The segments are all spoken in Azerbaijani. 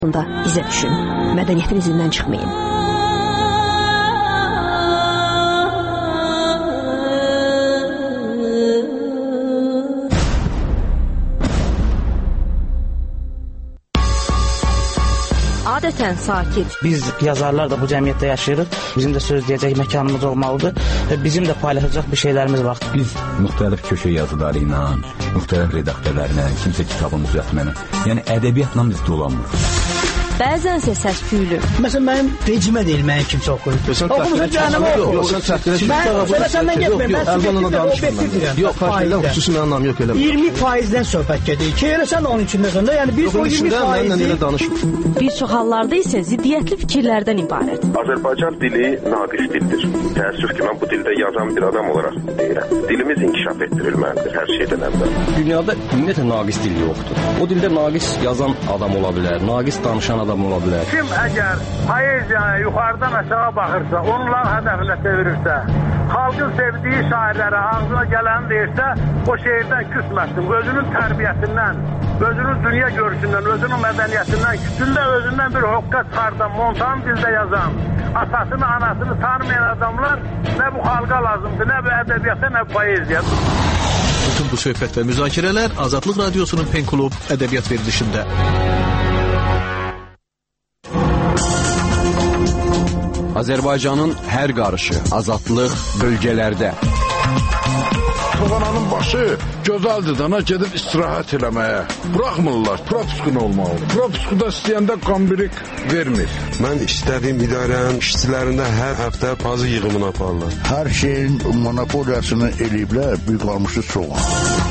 izə düşün. Mədəniyyətin izindən çıxmayın. Adətən sakit. Biz yazarlar da bu cəmiyyətdə yaşayırıq. Bizim də söz deyəcək məkanımız olmalıdır. Bizim də paylaşacaq bir şeylərimiz var. Biz müxtəlif köşə yazıları ilə, müxtəlif redaktörlərlə, kimsə kitabın düzəltməni, yəni ədəbiyyatla biz dolanmırıq. Bəzənsə səs-küylü. Məsələn, mənim vecimə deyil, mənim kimsə oxuyur. Oxumuşun cəhənnəmə oxuyur. Mən səndən getməyim, mən subjektiv obyektivdirəm. Yox, fərqlə xüsusi mənim anlam yox, eləmə. 20%-dən söhbət gedir ki, elə sən onun içindəsən də, yəni biz o 20%-i... Bir çox hallarda isə ziddiyyətli fikirlərdən ibarət. Azərbaycan dili naqis dildir. Təəssüf ki, mən bu dildə yazan bir adam olaraq deyirəm. Dilimiz inkişaf etdirilməlidir hər şeydən əvvəl. Dünyada ümumiyyətlə naqis dil yoxdur. O dildə naqis yazan adam ola bilər, naqis danışan adam ola bilər. Kim əgər poeziyaya yuxarıdan aşağı baxırsa, onların hədəfinə çevirirsə, xalqın sevdiyi şairlərə ağzına gələni deyirsə, o şeirdən küsməsin. Özünün tərbiyəsindən, özünün dünya görüşündən, özünün mədəniyyətindən, küçündə özündən bir hoqqa çıxardan, montan dildə yazan, atasını, anasını tanımayan adamlar nə bu xalqa lazımdır, nə bu ədəbiyyata, nə bu poeziya. Bütün bu söhbət və müzakirələr Azadlıq Radiosunun Pen Klub ədəbiyyat verilişində. Azərbaycanın hər qarışı, azadlıq bölgələrdə. Soğananın başı gözəldir dana gedib istirahət eləməyə. Buraxmırlar, propiskun olmalı. Propiskuda istəyəndə qambirik vermir. Mən istədiyim idarənin işçilərində hər həftə bazı yığımını aparırlar. Hər şeyin monopoliyasını eləyiblər, bir qalmışı soğan.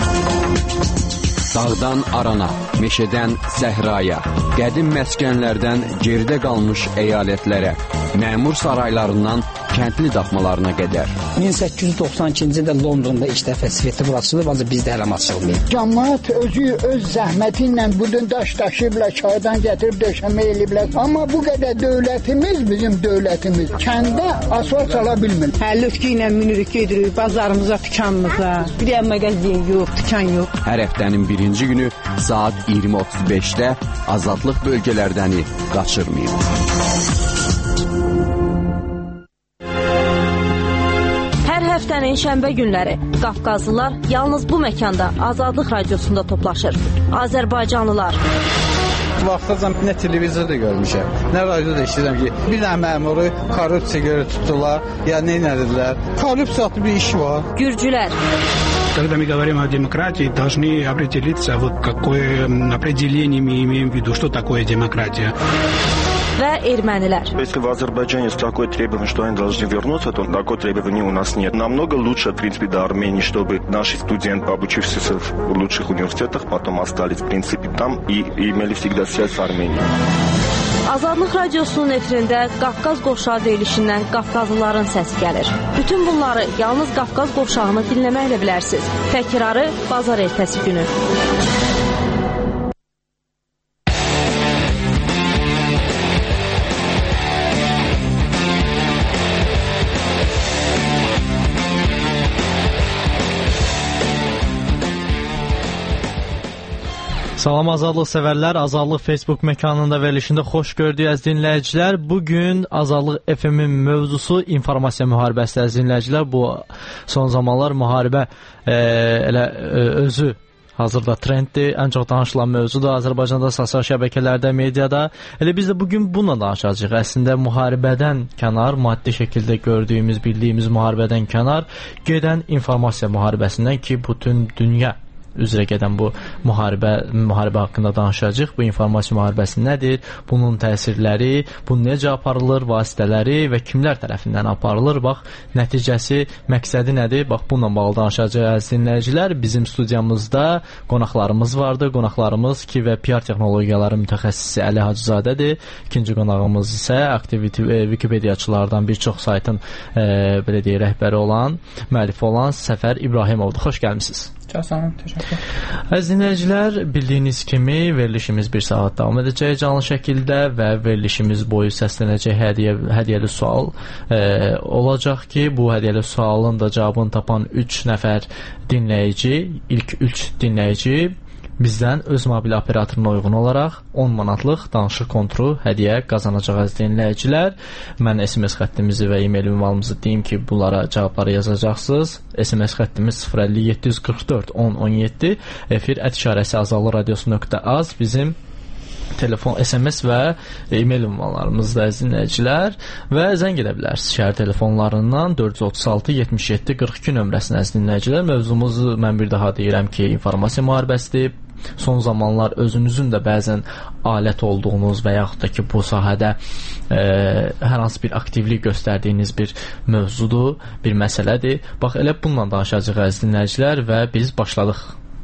Dağdan arana, meşədən səhraya, qədim məskənlərdən geridə qalmış əyalətlərə, məmur saraylarından kəndli daxmalarına qədər. 1892-ci ildə Londonda ilk dəfə Svetibur açılıb, ancaq bizdə hələm açılmayıb. Cəmaət özü öz zəhməti ilə budun daş daşıyıblar, çaydan gətirib döşəmə eləyiblər. Amma bu qədər dövlətimiz, bizim dövlətimiz, kəndə asfalt sala bilmir. Həlifki ilə minirik gedirik, bazarımıza, dükanımıza. Bir yer mağazin yox, dükan yox. Hər həftənin birinci günü saat 20:35-də Azadlıq bölgələrdəni qaçırmayın. Həftənin şənbə günləri Qafqazlılar yalnız bu məkanda Azadlıq Radiosunda toplaşır. Azərbaycanlılar. Vaxtacan nə televizorda görmüşəm, nə radioda eşidirəm ki, bir dənə məmuru korrupsiya görə tutdular, ya nə edildilər. Korrupsiya adlı bir iş var. Gürcülər. Когда мы говорим о демократии, должны определиться, вот какое определение мы имеем в виду, что такое демократия. Və ermənilər. Если в Азербайджане такое требование, что они должны вернуться, то такое требование у нас нет. Намного лучше, в принципе, до Армении, чтобы наши студенты, обучившиеся в лучших университетах, потом остались, в принципе, там и имели всегда связь с Арменией. Azadlıq Radiosunun efirində Qafqaz qovşağı deyilişindən Qafqazlıların səsi gəlir. Bütün bunları yalnız Qafqaz qovşağını dinləməklə bilərsiniz. Təkrarı bazar ertəsi günü. Salam Azadlıq sevərlər, Azadlıq Facebook məkanında verilişində xoş gördük əziz dinləyicilər. Bugün Azadlıq FM-in mövzusu informasiya müharibəsi əziz dinləyicilər. Bu son zamanlar müharibə elə özü hazırda trenddir. Ən çox danışılan mövzudur Azərbaycanda, sosial şəbəkələrdə, mediada. Elə biz də bugün bununla danışacağıq. Əslində müharibədən kənar, maddi şəkildə gördüyümüz, bildiyimiz müharibədən kənar gedən informasiya müharibəsindən ki, bütün dünya üzrə gedən bu müharibə haqqında danışacağıq. Bu informasiya müharibəsi nədir? Bunun təsirləri, bu necə aparılır, vasitələri və kimlər tərəfindən aparılır? Bax, nəticəsi, məqsədi nədir? Bax, bununla bağlı danışacağıq əziz dinləyicilər. Bizim studiyamızda qonaqlarımız vardır. Qonaqlarımız ki və PR texnologiyaları mütəxəssisi Əli Hacızadədir. İkinci qonağımız isə aktiv Wikipediyaçılardan bir çox saytın belə deyək, rəhbəri olan, müəllifi olan Səfər İbrahimovdur. Xoş gəlmisiniz. Çox sağ olun, təşəkkür. Əziz dinləyicilər, bildiyiniz kimi verilişimiz bir saat davam edəcək canlı şəkildə və verilişimiz boyu səslənəcək hədiyyəli sual olacaq ki, bu hədiyyəli sualın da cavabını tapan 3 nəfər dinləyici, ilk 3 dinləyici bizdən öz mobil operatoruna uyğun olaraq 10 manatlıq danışıq kontru hədiyyə qazanacaq əziz dinləyicilər. Mən SMS xəttimizi və e-mail ünvanımızı deyim ki, bunlara cavabları yazacaqsınız. SMS xəttimiz 050 744 10 17, efir@azallıradiosu.az bizim telefon, SMS və e-mail ünvanlarımızda əziz dinləyicilər və zəng edə bilərsiniz şəhər telefonlarından 436 77 42 nömrəsinə əziz dinləyicilər. Mövzumuzu mən bir daha deyirəm ki, informasiya müharibəsidir. Son zamanlar özünüzün də bəzən alət olduğunuz və yaxud da ki, bu sahədə hər hansı bir aktivlik göstərdiyiniz bir mövzudur, bir məsələdir. Bax, elə bununla danışacağıq əziz dinləyicilər və biz başladıq.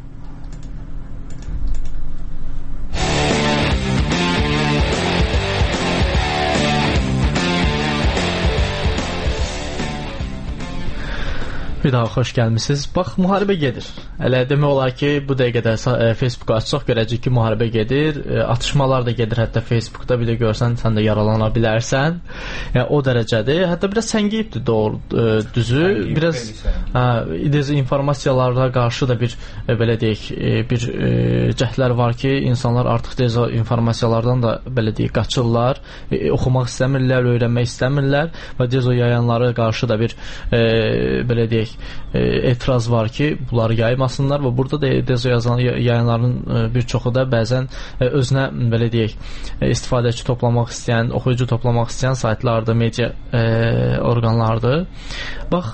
Bir daha xoş gəlmisiniz. Bax, müharibə gedir. Elə demək olar ki, bu dəqiqədə Facebooku açsaq görəcək ki, müharibə gedir. Atışmalar da gedir, hətta Facebookda bir də görsən, sən də yaralana bilərsən. Yəni, o dərəcədir. Hətta biraz səngiyibdir, doğru, düzü. Biraz dezinformasiyalara qarşı da bir, belə deyək, bir cəhdlər var ki, insanlar artıq dezinformasiyalardan da, belə deyək, qaçırlar. Oxumaq istəmirlər, öyrənmək istəmirlər və dezo yayanlara qarşı da bir, belə deyək, etiraz var ki, bunları yaymasınlar və burada da dezo yayanların bir çoxu da bəzən özünə, belə deyək, istifadəçi toplamaq istəyən, oxuyucu toplamaq istəyən saytlardır, media orqanlardır. Bax,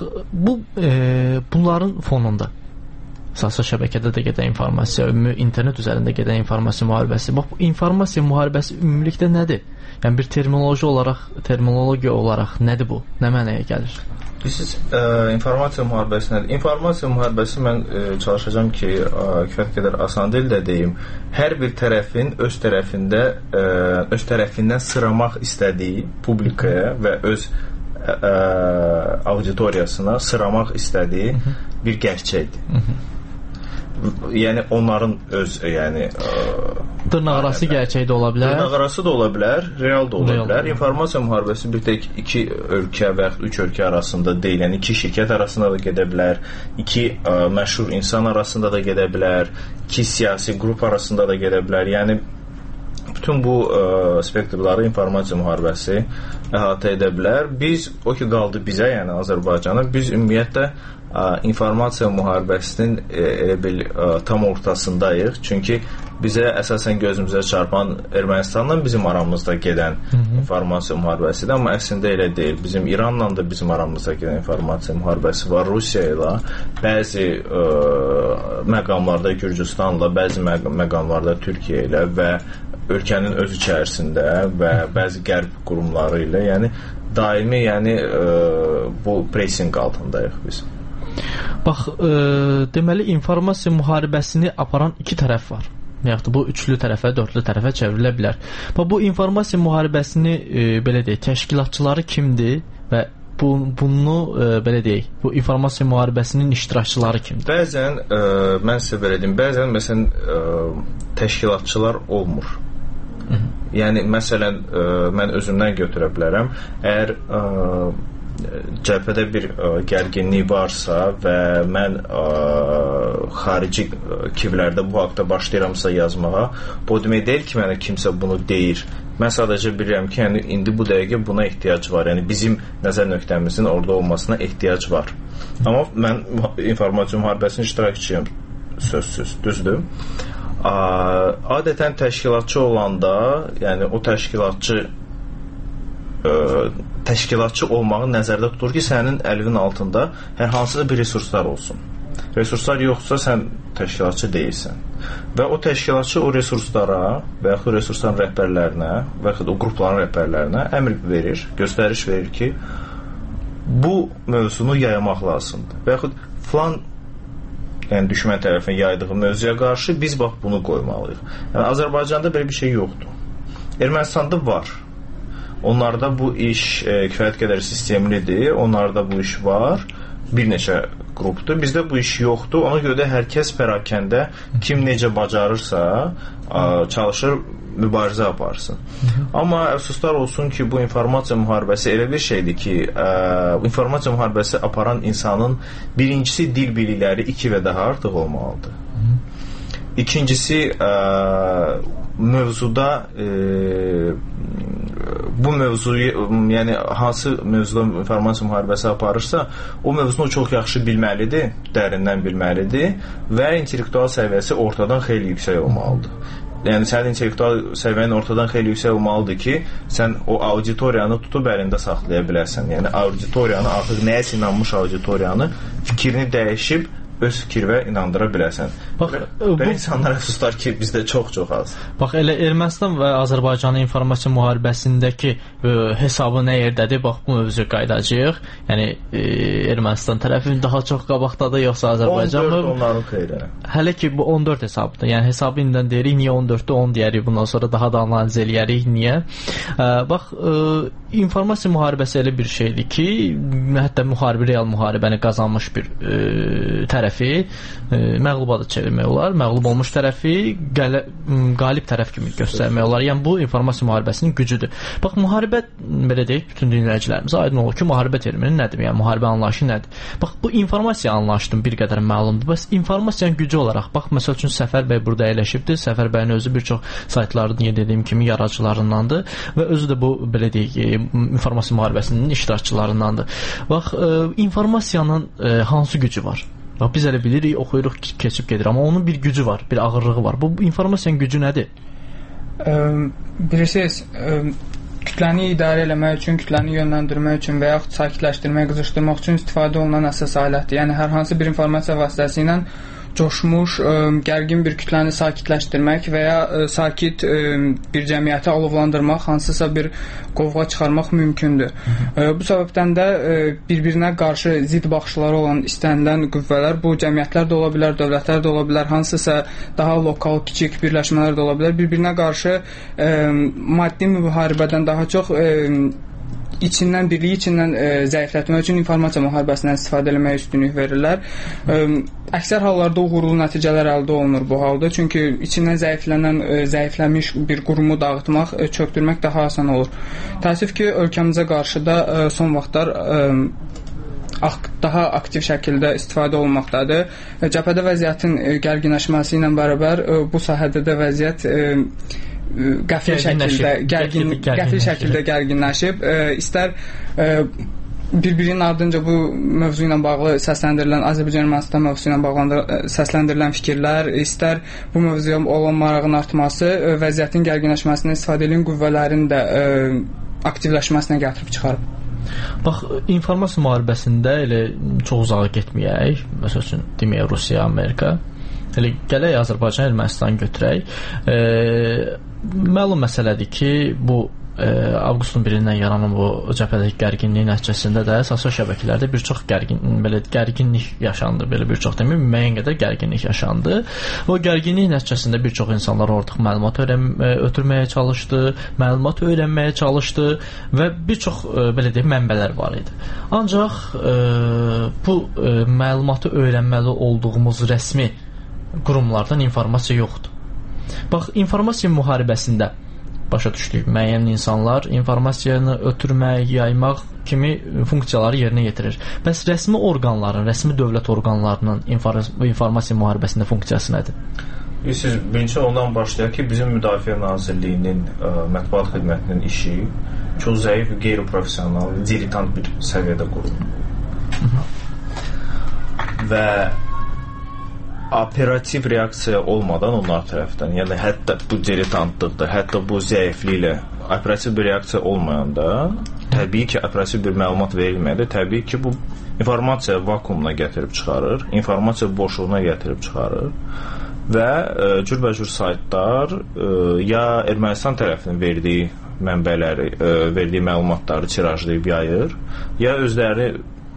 bunların fonunda sosial şəbəkədə də gedən informasiya, internet üzərində gedən informasiya müharibəsi. Bax, bu informasiya müharibəsi ümumilikdə nədir? Yəni, bir terminologiya olaraq nədir bu? Nə mənəyə gəlir? Siz informasiya müharibəsi nədir? İnformasiya müharibəsi mən çalışacağım ki, kifayət qədər asan dildə deyim. Hər bir tərəfin öz tərəfindən sıramaq istədiyi publikaya və öz auditoriyasına sıramaq istədiyi bir gerçəkdir. Yəni onların öz, yəni dırnaqarası gerçək də ola bilər. Dırnaqarası da ola bilər, real da ola bilər. İnformasiya müharibəsi bir tek iki ölkə və yaxud üç ölkə arasında deyil, yəni iki şirkət arasında da gedə bilər, iki məşhur insan arasında da gedə bilər, iki siyasi qrup arasında da gedə bilər. Yəni bütün bu spektrları informasiya müharibəsi əhatə edə bilər. Biz, o ki qaldı bizə, yəni Azərbaycana, biz ümumiyyətlə informasiya müharibəsinin elə bil tam ortasındayıq. Çünki bizə əsasən gözümüzə çarpan Ermənistanla bizim aramızda gedən informasiya müharibəsidir, amma əslində elə deyil. Bizim İranla da bizim aramızda gedən informasiya müharibəsi var. Rusiya ilə, bəzi məqamlarda Gürcüstanla, bəzi məqamlarda Türkiyə ilə və ölkənin öz içərisində və bəzi qərb qurumları ilə, yəni daimi, yəni bu pressing altındayıq biz. Bax, deməli informasiya müharibəsini aparan iki tərəf var. Yaxud bu üçlü tərəfə, dördlü tərəfə çevrilə bilər. Bax, bu informasiya müharibəsini belə deyək, təşkilatçıları kimdir və bunu belə deyək, bu informasiya müharibəsinin iştirakçıları kimdir? Bəzən mən sizə belə deyim, bəzən məsələn təşkilatçılar olmur. Yəni məsələn mən özümdən götürə bilərəm. Əgər cəbhədə bir gərginlik varsa və mən xarici kivlərdə bu haqda başlayıramsa yazmağa, bu demək deyil ki, mənə kimsə bunu deyir. Mən sadəcə bilirəm ki, yəni indi bu dəqiqə buna ehtiyac var. Yəni bizim nəzər nöqtəmizin orada olmasına ehtiyac var. Amma mən informasiya müharibəsinin iştirakçıyam, sözsüz, düzdür. Adətən təşkilatçı olanda, yəni o təşkilatçı olmağı nəzərdə tutur ki, sənin əlinin altında hər hansısa bir resurslar olsun. Resurslar yoxsa sən təşkilatçı deyilsən. Və o təşkilatçı o resurslara və yaxud resursların rəhbərlərinə və yaxud o qrupların rəhbərlərinə əmr verir, göstəriş verir ki, bu mövzunu yaymaq lazımdır. Və yaxud filan, yəni düşmən tərəfin yaydığı mövzuya qarşı biz bax bunu qoymalıyıq. Yəni Azərbaycanda belə bir şey yoxdur. Ermənistanda var. Onlarda bu iş kifayət qədər sistemlidir. Onlarda bu iş var. Bir neçə qrupdur. Bizdə bu iş yoxdur. Ona görə də hər kəs pərakəndə kim necə bacarırsa çalışır, mübarizə aparsın. Amma əfsuslar olsun ki, bu informasiya müharibəsi elə bir şeydir ki, informasiya müharibəsi aparan insanın birincisi dil bilikləri 2 və daha artıq olmalıdır. İkincisi, mövzuda bu mövzuyu, yəni hansı mövzuda informasiya müharibəsi aparırsa, o mövzunu çox yaxşı bilməlidir, dərindən bilməlidir və intellektual səviyyəsi ortadan xeyli yüksək olmalıdır. Yəni sənin intellektual səviyyən ortadan xeyli yüksək olmalıdır ki, sən o auditoriyanı tutub əlində saxlaya bilərsən. Yəni auditoriyanı, artıq nəyəsə inanmış auditoriyanı fikrini dəyişib öz fikirvə inandıra bilərsən. Bax, belə insanlar əfsuslar ki, bizdə çox-çox az. Bax, elə Ermənistan və Azərbaycanın informasiya müharibəsindəki hesabı nə yerdədir? Bax, bu mövzuya qayıdacağıq. Yəni, Ermənistan tərəfi daha çox qabaqdadır, yoxsa Azərbaycan mı? 14 onların xeyrinə. Hələ ki, bu 14 hesabdır. Yəni, hesabı indidən deyirik, niyə 14-də 10 deyərik, bundan sonra daha da analiz eləyərik, niyə? Bax, informasiya müharibəsi elə bir şeydir ki, hətta real müharibəni qazanmış bir tərəfi məğluba da çevirmək olar. Məğlub olmuş tərəfi qalib tərəf kimi göstərmək olar. Yəni, bu informasiya müharibəsinin gücüdür. Bax, müharibə, belə deyək, bütün dinləyicilərimizə aydın olur ki, müharibə termini nədir? Yəni, müharibə anlayışı nədir? Bax, bu informasiya anlayışının bir qədər məlumdur. Bəs informasiyanın gücü olaraq, bax, məsəl üçün Səfər bəy burada əyləşibdir. Səfər bəyin özü bir çox saytların, dediyim kimi, yaradıcılarındandır və özü də bu, belə deyək, informasiya müharibəsinin iştirakçılarındandır. Bax, informasiyanın hansı gücü var? Bax, biz elə bilirik, oxuyuruq, keçib gedir, amma onun bir gücü var, bir ağırlığı var. Bu informasiyanın gücü nədir? Bilirsiniz, kütləni idarə eləmək üçün, kütləni yönləndirmək üçün və yaxud sakitləşdirmək, qızışdırmaq üçün istifadə olunan əsas alətdir. Yəni, hər hansı bir informasiya vasitəsi ilə coşmuş, gərgin bir kütləni sakitləşdirmək və ya sakit bir cəmiyyəti alovlandırmaq, hansısa bir qovğa çıxarmaq mümkündür. Bu səbəbdən də bir-birinə qarşı zid baxışları olan istənilən qüvvələr, bu cəmiyyətlər də ola bilər, dövlətlər də ola bilər, hansısa daha lokal, kiçik birləşmələr də ola bilər, bir-birinə qarşı maddi müharibədən daha çox birliyi içindən zəiflətmək üçün informasiya müharibəsindən istifadə etməyə üstünlük verirlər. Əksər hallarda uğurlu nəticələr əldə olunur bu halda. Çünki içindən zəiflənmiş bir qurumu dağıtmaq, çökdürmək daha asan olur. Təəssüf ki, ölkəmizə qarşı da son vaxtlar daha aktiv şəkildə istifadə olunmaqdadır. Cəbhədə vəziyyətin gərginləşməsi ilə bərabər bu sahədə də vəziyyət qəfil şəkildə gərginləşib. İstər bir-birinin ardınca bu mövzu ilə bağlı səsləndirilən, Azərbaycan-Ermənistan mövzusu ilə bağlı səsləndirilən fikirlər, istər bu mövzuya olan marağın artması, vəziyyətin gərginləşməsinə istifadə edilən qüvvələrin də aktivləşməsinə gətirib çıxarıb. Bax, informasiya müharibəsində elə çox uzağa getməyək, məsəl üçün deməyək Rusiya, Amerika, elə gələk Azərbaycan, Ermənistan götürək. Məlum məsələdir ki, bu avqustun 1-dən yaranan bu cəbhədəki gərginliyin nəticəsində də sosial şəbəkələrdə bir çox gərginlik yaşandı, belə bir çox deməyim, müəyyən qədər gərginlik yaşandı. O gərginlik nəticəsində bir çox insanlar ortaq məlumat ötürməyə çalışdı, məlumat öyrənməyə çalışdı və bir çox, belə deyim, mənbələr var idi. Ancaq bu məlumatı öyrənməli olduğumuz rəsmi qurumlardan informasiya yoxdur. Bax, informasiya müharibəsində başa düşdük, müəyyən insanlar informasiyanı ötürmək, yaymaq kimi funksiyaları yerinə yetirir. Bəs rəsmi orqanların, rəsmi dövlət orqanlarının informasiya müharibəsində funksiyası nədir? Siz birinci ondan başlayaq ki, bizim Müdafiə Nazirliyinin mətbuat xidmətinin işi çox zəif, qeyri-professional, diletant bir səviyyədə qurulur. Və operativ reaksiya olmadan onlar tərəfdən, yəni hətta bu diletantlıqda, hətta bu zəifliklə operativ bir reaksiya olmayanda, təbii ki, operativ bir məlumat verilməyəndə, təbii ki, bu informasiya vakuumuna gətirib çıxarır, informasiya boşluğuna gətirib çıxarır və cürbəcür saytlar ya Ermənistan tərəfinin verdiyi mənbələri, verdiyi məlumatları tirajlayıb yayır, ya özləri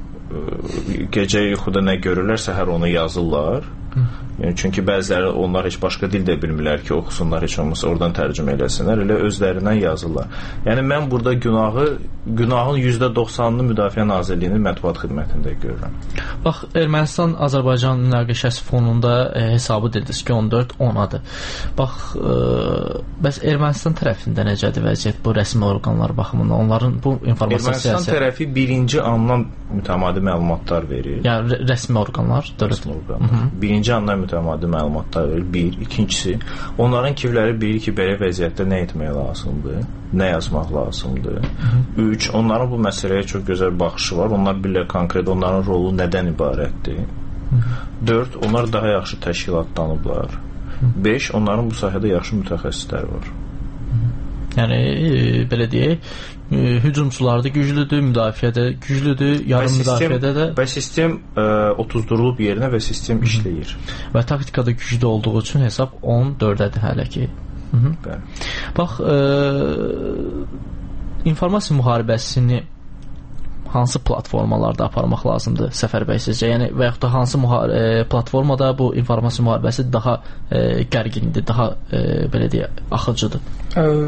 gecə yuxuda nə görürlər, səhər onu yazırlar. Yəni, çünki bəziləri onlar heç başqa dil də bilmirlər ki, oxusunlar, heç olmasa oradan tərcümə eləsinlər, elə özlərindən yazırlar. Yəni, mən burada günahın %90-ını Müdafiə Nazirliyinin mətbuat xidmətində görürəm. Bax, Ermənistan-Azərbaycan münaqişəsi fonunda hesabı dediniz ki, 14-10-adır. Bax, bəs Ermənistan tərəfində necədir vəziyyət bu rəsmi orqanlar baxımından? Onların bu informasiya siyasəti... Ermənistan tərəfi birinci andan mütəmadi məlumatlar verir. Yəni, rəsmi orqanlar? Rəsmi orqanlar. Birinci andan qeyri-mütəmadi məlumatlar verir. Bir, ikincisi, onların kivləri bilir ki, belə vəziyyətdə nə etmək lazımdır, nə yazmaq lazımdır. Üç, onların bu məsələyə çox gözəl baxışı var. Onlar bilirlər konkret onların rolu nədən ibarətdir. 4, onlar daha yaxşı təşkilatlanıblar. 5, onların bu sahədə yaxşı mütəxəssislər var. Yəni belə deyək, hücumçular da güclüdür, müdafiədə güclüdür, yarım müdafiədə də və sistem otuzdurulub yerinə və sistem işləyir. Və taktikada güclü olduğu üçün hesab 14-dədir hələ ki. Bax, informasiya müharibəsini hansı platformalarda aparmaq lazımdır Səfər bəy sizcə? Yəni və yaxud da hansı platformada bu informasiya müharibəsi daha gərgindir, daha belə deyək, axıcıdır?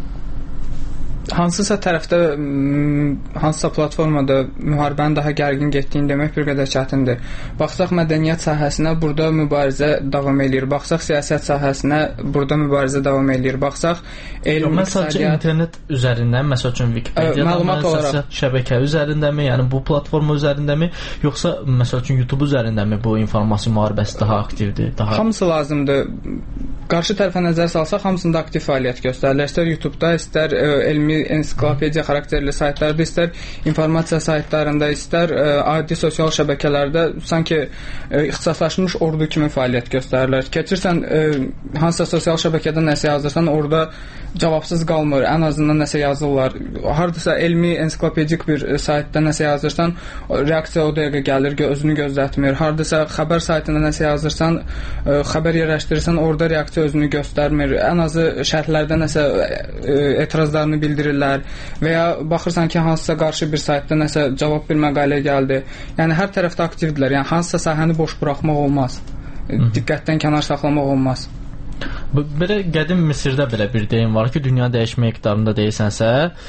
Hansısa tərəfdə, hansısa platformada müharibənin daha gərgin getdiyini demək bir qədər çətindir. Baxsaq mədəniyyət sahəsinə, burada mübarizə davam edir. Baxsaq siyasət sahəsinə, burada mübarizə davam edir. Baxsaq elm, iqtisadiyyat, internet üzərindən, məsəl üçün Wikipedia, şəbəkə üzərindəmi, yəni bu platforma üzərindəmi, yoxsa məsəl üçün YouTube üzərindəmi bu informasiya müharibəsi daha aktivdir? Hamısı lazımdır. Qarşı tərəfə nəzər salsaq, hamısında aktiv fəaliyyət göstərilir. İstər YouTube-da, istər elmi ensiklopediya xarakterli saytlarda, istər informasiya saytlarında, istər adi sosial şəbəkələrdə sanki ixtisaslaşmış ordu kimi fəaliyyət göstərirlər. Keçirsən hansısa sosial şəbəkədə nəsə yazırsan, orada cavabsız qalmır. Ən azından nəsə yazırlar. Hardasa elmi ensiklopedik bir saytda nəsə yazırsan, reaksiya o dəqiqə gəlir, özünü gözlətmir. Hardasa xəbər saytında nəsə yazırsan, xəbər yerləşdirirsən, orada reaksiya özünü göstərmir. Ən azı şərhlərdə nəsə etirazlarını bildirirlər və ya baxırsan ki, hansısa qarşı bir saytda nəsə cavab bir məqalə gəldi. Yəni hər tərəfdə aktivdirlər. Yəni hansısa sahəni boş buraxmaq olmaz. Diqqətdən kənar saxlamaq olmaz. Belə qədim Misirdə belə bir deyim var ki, dünya dəyişmə iqtidarında deyirsənsə,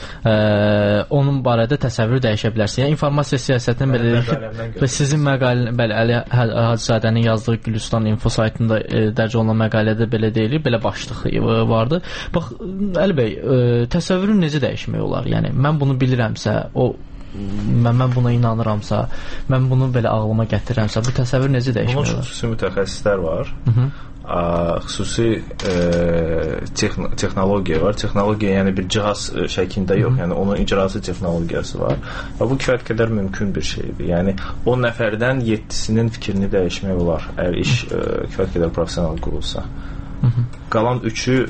onun barədə təsəvvür dəyişə bilərsən. Yəni informasiya siyasətinin belə deyək və sizin məqalə, bəli, Əli Hacızadənin yazdığı Gülüstan info saytında dərc olunan məqalədə belə deyilir, belə başlıq vardı. Bax, Əli bəy, təsəvvürün necə dəyişmək olar? Yəni mən bunu bilirəmsə, mən buna inanıramsa, mən bunu belə ağlıma gətirirəmsə, bu təsəvvür necə dəyişmək olar? Bunun xüsusi mütəxəssislər var. Xüsusi texnologiya var. Texnologiya yəni bir cihaz şəklində yox, yəni onun icrası texnologiyası var. Və bu kifayət qədər mümkün bir şeydir. Yəni 10 nəfərdən 7-sinin fikrini dəyişmək olar, əgər iş kifayət qədər professional qurulsa. Qalan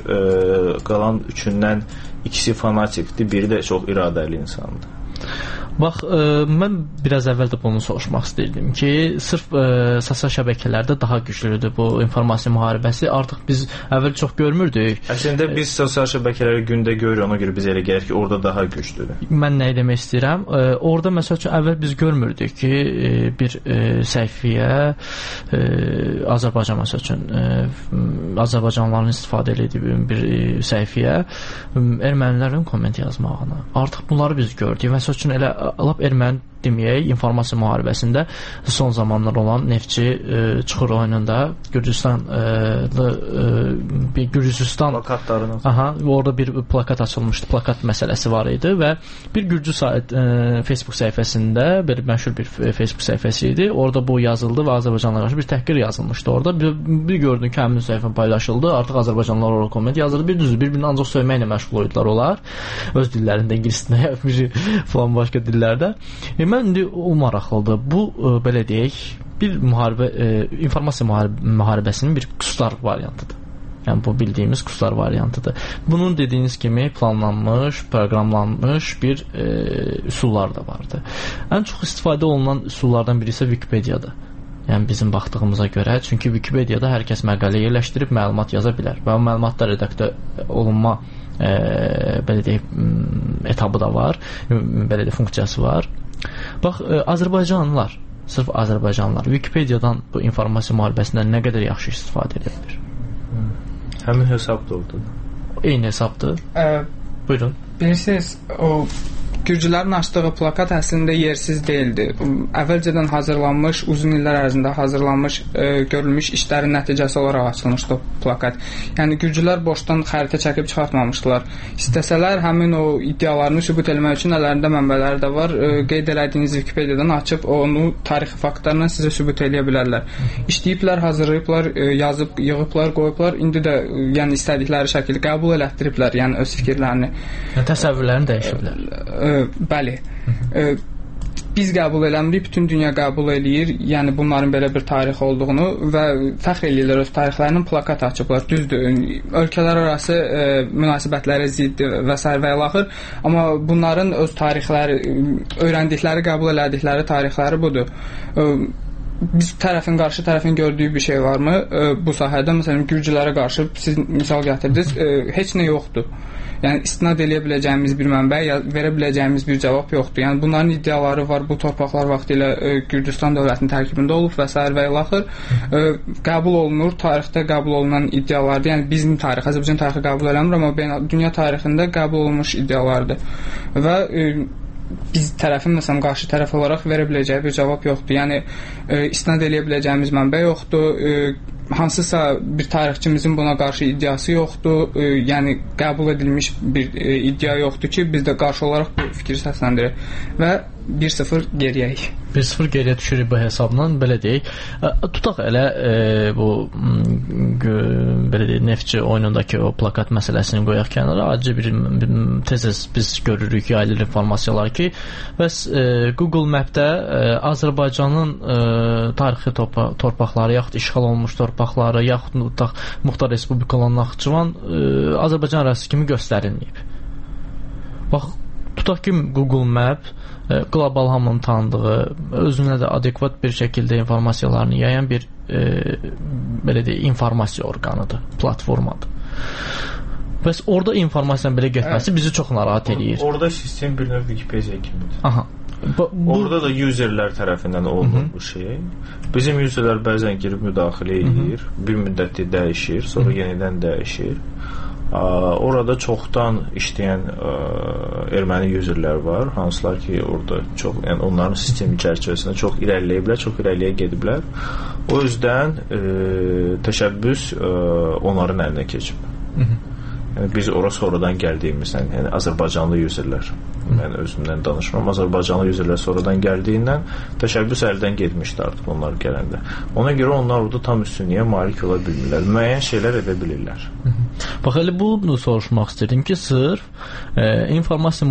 üçündən ikisi fanatikdir, biri də çox iradəli insandır. Bax, mən biraz əvvəl də bunu soruşmaq istəyirdim ki, sırf sosial şəbəkələrdə daha güclüdür bu informasiya müharibəsi. Artıq biz əvvəl çox görmürdük. Əslində biz sosial şəbəkələri gündə görürük, ona görə biz elə gəlir ki, orada daha güclüdür. Mən nə demək istəyirəm? Orada məsəl üçün əvvəl biz görmürdük ki, bir səhifəyə Azərbaycan məsəl üçün Azərbaycanlıların istifadə etdiyi bir səhifəyə ermənilərin komment yazmağını. Artıq bunları biz gördük. Məsəl üçün elə lap erməni deməyək, informasiya müharibəsində son zamanlar olan Neftçi çıxır oyununda Gürcüstan plakatlarını. Orada bir plakat açılmışdı. Plakat məsələsi var idi və bir Gürcü Facebook səhifəsində bir məşhur bir Facebook səhifəsi idi. Orada bu yazıldı və Azərbaycanlılara qarşı bir təhqir yazılmışdı. Orada bir gördüm ki, həmin səhifə paylaşıldı. Artıq Azərbaycanlılar orada komment yazıldı. Bir düzdür, bir-birini ancaq söyməklə məşğul oldular onlar. Öz dillərində, ingiliscə, falan başqa dillərdə. Mən indi o maraqlıdır. Bu, belə deyək, bir informasiya müharibəsinin bir quslar variantıdır. Yəni, bu bildiyimiz quslar variantıdır. Bunun dediyiniz kimi planlanmış, proqramlanmış bir üsullar da vardır. Ən çox istifadə olunan üsullardan biri isə Wikipediyadır. Yəni, bizim baxdığımıza görə. Çünki Wikipediyada hər kəs məqalə yerləşdirib məlumat yaza bilər və o məlumatlar redaktə olunma belə deyək, etabı da var, belə deyək, funksiyası var. Bax, Azərbaycanlılar, sırf Azərbaycanlılar Wikipediyadan bu informasiya müharibəsindən nə qədər yaxşı istifadə edə bilir? Həmin hesabdır orada. Eyni hesabdır. Buyurun. Bilirsiniz, o Gürcülərin açdığı plakat əslində yersiz deyildi. Əvvəlcədən hazırlanmış, uzun illər ərzində hazırlanmış, görülmüş işlərin nəticəsi olaraq açılmışdı plakat. Yəni Gürcülər boşdan xəritə çəkib çıxartmamışdılar. İstəsələr həmin o iddialarını sübut etmək üçün əllərində mənbələri də var. Qeyd elədiyiniz Wikipediadan açıb onu tarixi faktlarla sizə sübut eləyə bilərlər. İşləyiblər, hazırlayıblar, yazıb, yığıblar, qoyublar. İndi də yəni istədikləri şəkildə qəbul elətdiriblər, yəni öz fikirlərini. Təsəvvürlərini dəyişiblər. Bəli. Biz qəbul eləmirik, bütün dünya qəbul eləyir. Yəni bunların belə bir tarix olduğunu və fəxr eləyirlər öz tarixlərinin plakat açıblar. Düzdür, ölkələr arası münasibətlərə zidd və s. və ilaxır. Amma bunların öz tarixləri, öyrəndikləri, qəbul elədikləri tarixləri budur. Biz tərəfin, qarşı tərəfin gördüyü bir şey varmı? Bu sahədə, məsələn, Gürcülərə qarşı siz misal gətirdiniz, heç nə yoxdur. Yəni istinad eləyə biləcəyimiz bir mənbə, ya verə biləcəyimiz bir cavab yoxdur. Yəni bunların iddiaları var. Bu torpaqlar vaxtilə Gürcüstan dövlətinin tərkibində olub və s. və ilaxır. Qəbul olunur, tarixdə qəbul olunan iddialardır. Yəni bizim tarix, Azərbaycan tarixi qəbul eləmir, amma dünya tarixində qəbul olunmuş iddialardır. Və biz tərəfin, məsələn, qarşı tərəf olaraq verə biləcəyi bir cavab yoxdur. Yəni istinad eləyə biləcəyimiz mənbə yoxdur. Hansısa bir tarixçimizin buna qarşı iddiası yoxdur. Yəni qəbul edilmiş bir iddia yoxdur ki, biz də qarşı olaraq bu fikri səsləndirək və 1-0 geriyəyik. 1-0 geriyə düşürük bu hesabla, belə deyək. Tutaq elə bu belə deyək, Neftçi oyunundakı o plakat məsələsini qoyaq kənara. Acı bir tez biz görürük yayılır informasiyalar ki, bəs Google Map-də Azərbaycanın tarixi torpaqları, yaxud işğal olunmuş torpaqları, yaxud Muxtar Respublikalarının Naxçıvan Azərbaycan ərazisi kimi göstərilməyib. Bax, tutaq ki, Google Map qlobal hamının tanıdığı, özünə də adekvat bir şəkildə informasiyalarını yayan bir belə deyək, informasiya orqanıdır, platformadır. Bəs orada informasiyanın belə getməsi bizi çox narahat edir. Orada sistem bir növ Wikipedia kimidir. Aha. Orada da userlər tərəfindən olunur bu şey. Bizim userlər bəzən girib müdaxilə edir, bir müddətli dəyişir, sonra yenidən dəyişir. Orada çoxdan işləyən erməni userlər var, hansılar ki, orada çox, yəni onların sistemi çərçivəsində çox irəliləyiblər, çox irəliyə gediblər. O yüzdən təşəbbüs onların əlinə keçib. Yəni biz ora sonradan gəldiyimizdən, yəni Azərbaycanlı userlər, mən özümdən danışmam, Azərbaycanlı userlər sonradan gəldiyindən təşəbbüs əldən getmişdi artıq onlar gələndə. Ona görə onlar orada tam üstünlüyə malik ola bilmirlər, müəyyən şeylər edə bilirlər. Bax, elə bunu soruşmaq istəyirdim ki, sırf informasiya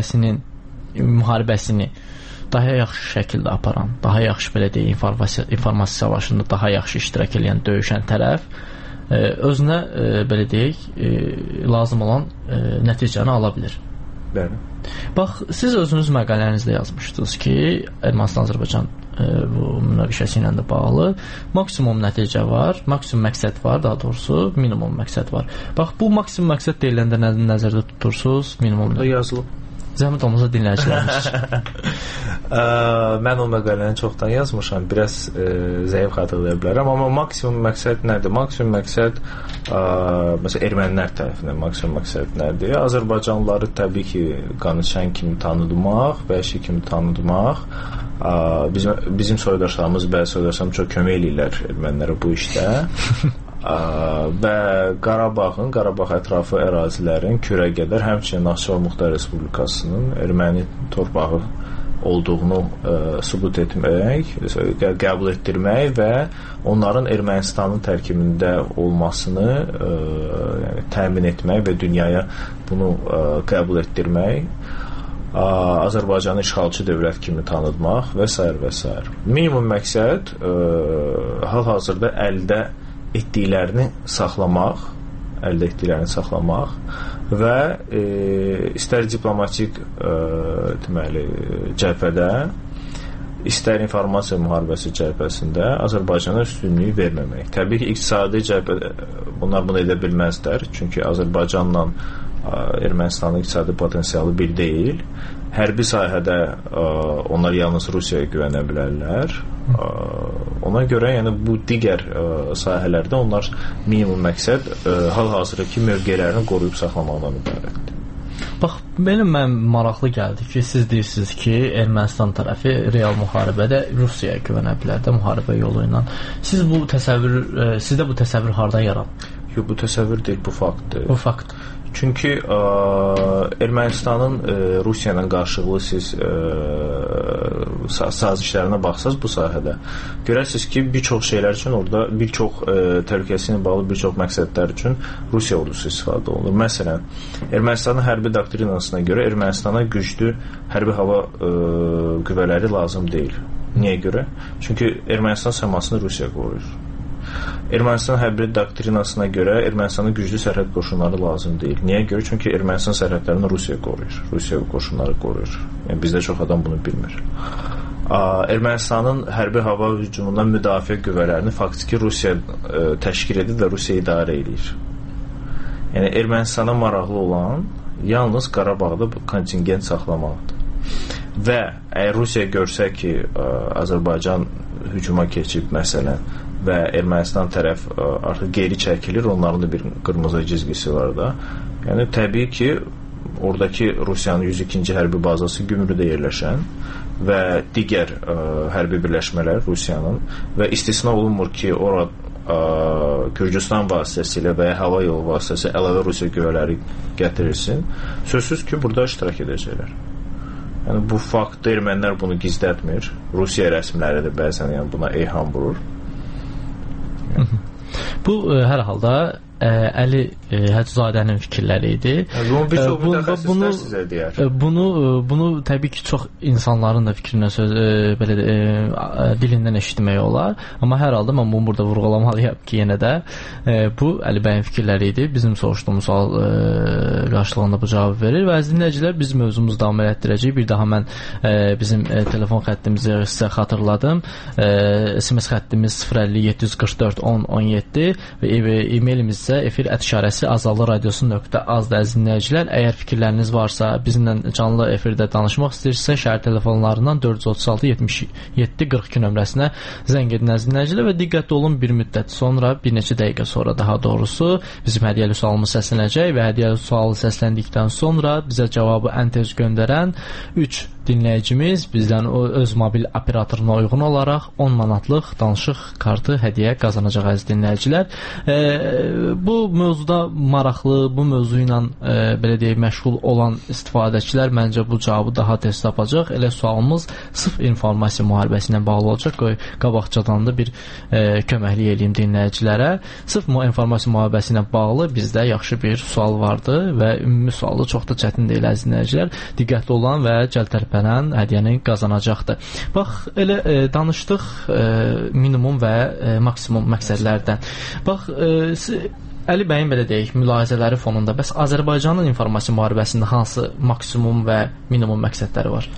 müharibəsini daha yaxşı şəkildə aparan, daha yaxşı belə deyək, informasiya savaşında daha yaxşı iştirak edən, döyüşən tərəf özünə belə deyək, lazım olan nəticəni ala bilir. Bəli. Bax, siz özünüz məqalənizdə yazmışdınız ki, Ermənistan-Azərbaycan bu münaqişəsi ilə də bağlı maksimum nəticə var, maksimum məqsəd var, daha doğrusu minimum məqsəd var. Bax, bu maksimum məqsəd deyiləndə nəzərdə tutursunuz? Minimum da yazılıb. Zəhmət olmasa dinləyicilərimiz. Mən o məqaləni çoxdan yazmışam, biraz zəif xatırlaya bilərəm, amma maksimum məqsəd nədir? Maksimum məqsəd məsələn ermənilər tərəfindən maksimum məqsəd nədir? Azərbaycanlıları təbii ki, qanıçən kimi tanıdmaq, vəhşi kimi tanıdmaq. Bizim soydaşlarımız, bəzi soydaşlarımız çox kömək eləyirlər ermənilərə bu işdə. Və Qarabağ ətrafı ərazilərin kürəgədər, həmçinin Naxçıvan Muxtar Respublikasının erməni torpağı olduğunu sübut etmək, qəbul etdirmək və onların Ermənistanın tərkibində olmasını yəni, təmin etmək və dünyaya bunu qəbul etdirmək, Azərbaycanı işğalçı dövlət kimi tanıdmaq və s. və s. Minimum məqsəd hal-hazırda əldə etdiklərini saxlamaq və istər diplomatik deməli cəbhədə, istər informasiya müharibəsi cəbhəsində Azərbaycana üstünlüyü verməmək. Təbii ki, iqtisadi cəbhədə bunlar bunu edə bilməzlər, çünki Azərbaycanla Ermənistanın iqtisadi potensialı bir deyil. Hərbi sahədə onlar yalnız Rusiyaya güvənə bilərlər. Ona görə yəni bu digər sahələrdə onlar minimum məqsəd hal-hazırdakı mövqelərini qoruyub saxlamaqdan ibarətdir. Bax, mən maraqlı gəldi ki, siz deyirsiniz ki, Ermənistan tərəfi real müharibədə Rusiyaya güvənə bilər də müharibə yolu ilə. Sizdə bu təsəvvür hardan yaranıb? Yox, bu təsəvvür deyil, bu faktdır. Bu fakt. Çünki Ermənistanın Rusiya ilə qarşılıqlı siz sazişlərinə baxsaz bu sahədə görərsiniz ki, bir çox şeylər üçün orada bir çox təhlükəsizliklə bağlı bir çox məqsədlər üçün Rusiya ordusu istifadə olunur. Məsələn, Ermənistanın hərbi doktrinasına görə Ermənistana güclü hərbi hava qüvvələri lazım deyil. Niyə görə? Çünki Ermənistan səmasını Rusiya qoruyur. Ermənistan hərbi doktrinasına görə Ermənistanın güclü sərhəd qoşunları lazım deyil. Niyə görə? Çünki Ermənistan sərhədlərini Rusiya qoruyur. Rusiya qoşunları qoruyur. Yəni bizdə çox adam bunu bilmir. Ermənistanın hərbi hava hücumundan müdafiə qüvvələrini faktiki Rusiya təşkil edir və Rusiya idarə edir. Yəni Ermənistana maraqlı olan yalnız Qarabağda kontingent saxlamaqdır. Və əgər Rusiya görsə ki, Azərbaycan hücuma keçib məsələn və Ermənistan tərəf artıq geri çəkilir, onların da bir qırmızı cizgisi var da. Yəni təbii ki, oradakı Rusiyanın 102-ci hərbi bazası Gümrüdə yerləşən və digər hərbi birləşmələr Rusiyanın və istisna olunmur ki, orada Gürcüstan vasitəsilə və ya hava yolu vasitəsilə əlavə Rusiya qüvvələri gətirilsin. Sözsüz ki, burada iştirak edəcəklər. Yəni bu faktda ermənilər bunu gizlətmir. Rusiya rəsmiləri də bəzən buna eyham vurur. Bu hər halda Əli Həccazadənin fikirləri idi. Bunu təbii ki, çox insanların da fikrinə belə dilindən eşitmək olar. Amma hər halda mən bunu burada vurğulamalıyam ki, yenə də bu Əli bəyin fikirləri idi. Bizim soruşduğumuz sual qarşılığında bu cavabı verir və əziz dinləyicilər, biz mövzumuzu davam etdirəcəyik. Bir daha mən bizim telefon xəttimizi sizə xatırladım. SMS xəttimiz 050 744 10 17 və e-mailimiz efir@azallıradiosu.az-da əziz dinləyicilər. Əgər fikirləriniz varsa, bizimlə canlı efirdə danışmaq istəyirsinizsə, şəhər telefonlarından 436 77 42 nömrəsinə zəng edin əziz dinləyicilər və diqqətli olun, bir müddət sonra, bir neçə dəqiqə sonra daha doğrusu bizim hədiyyəli sualımız səslənəcək və hədiyyəli sualı səsləndikdən sonra bizə cavabı ən tez göndərən 3 dinləyicimiz bizdən öz mobil operatoruna uyğun olaraq 10 manatlıq danışıq kartı hədiyyə qazanacaq əziz dinləyicilər. Bu mövzuda maraqlı, bu mövzu ilə belə deyək məşğul olan istifadəçilər məncə bu cavabı daha tez tapacaq. Elə sualımız sırf informasiya müharibəsi ilə bağlı olacaq. Qoy qabaqcadan da bir köməklik eləyim dinləyicilərə. Sırf informasiya müharibəsi ilə bağlı bizdə yaxşı bir sual vardı və ümumi sualı çox da çətin deyil əziz dinləyicilər. Diqqətli olan və cəltərpənən hədiyyəni qazanacaqdır. Bax, elə danışdıq minimum və maksimum məqsədlərdən. Bax, Əli bəyin belə deyək, mülahizələri fonunda bəs Azərbaycanın informasiya müharibəsində hansı maksimum və minimum məqsədləri var?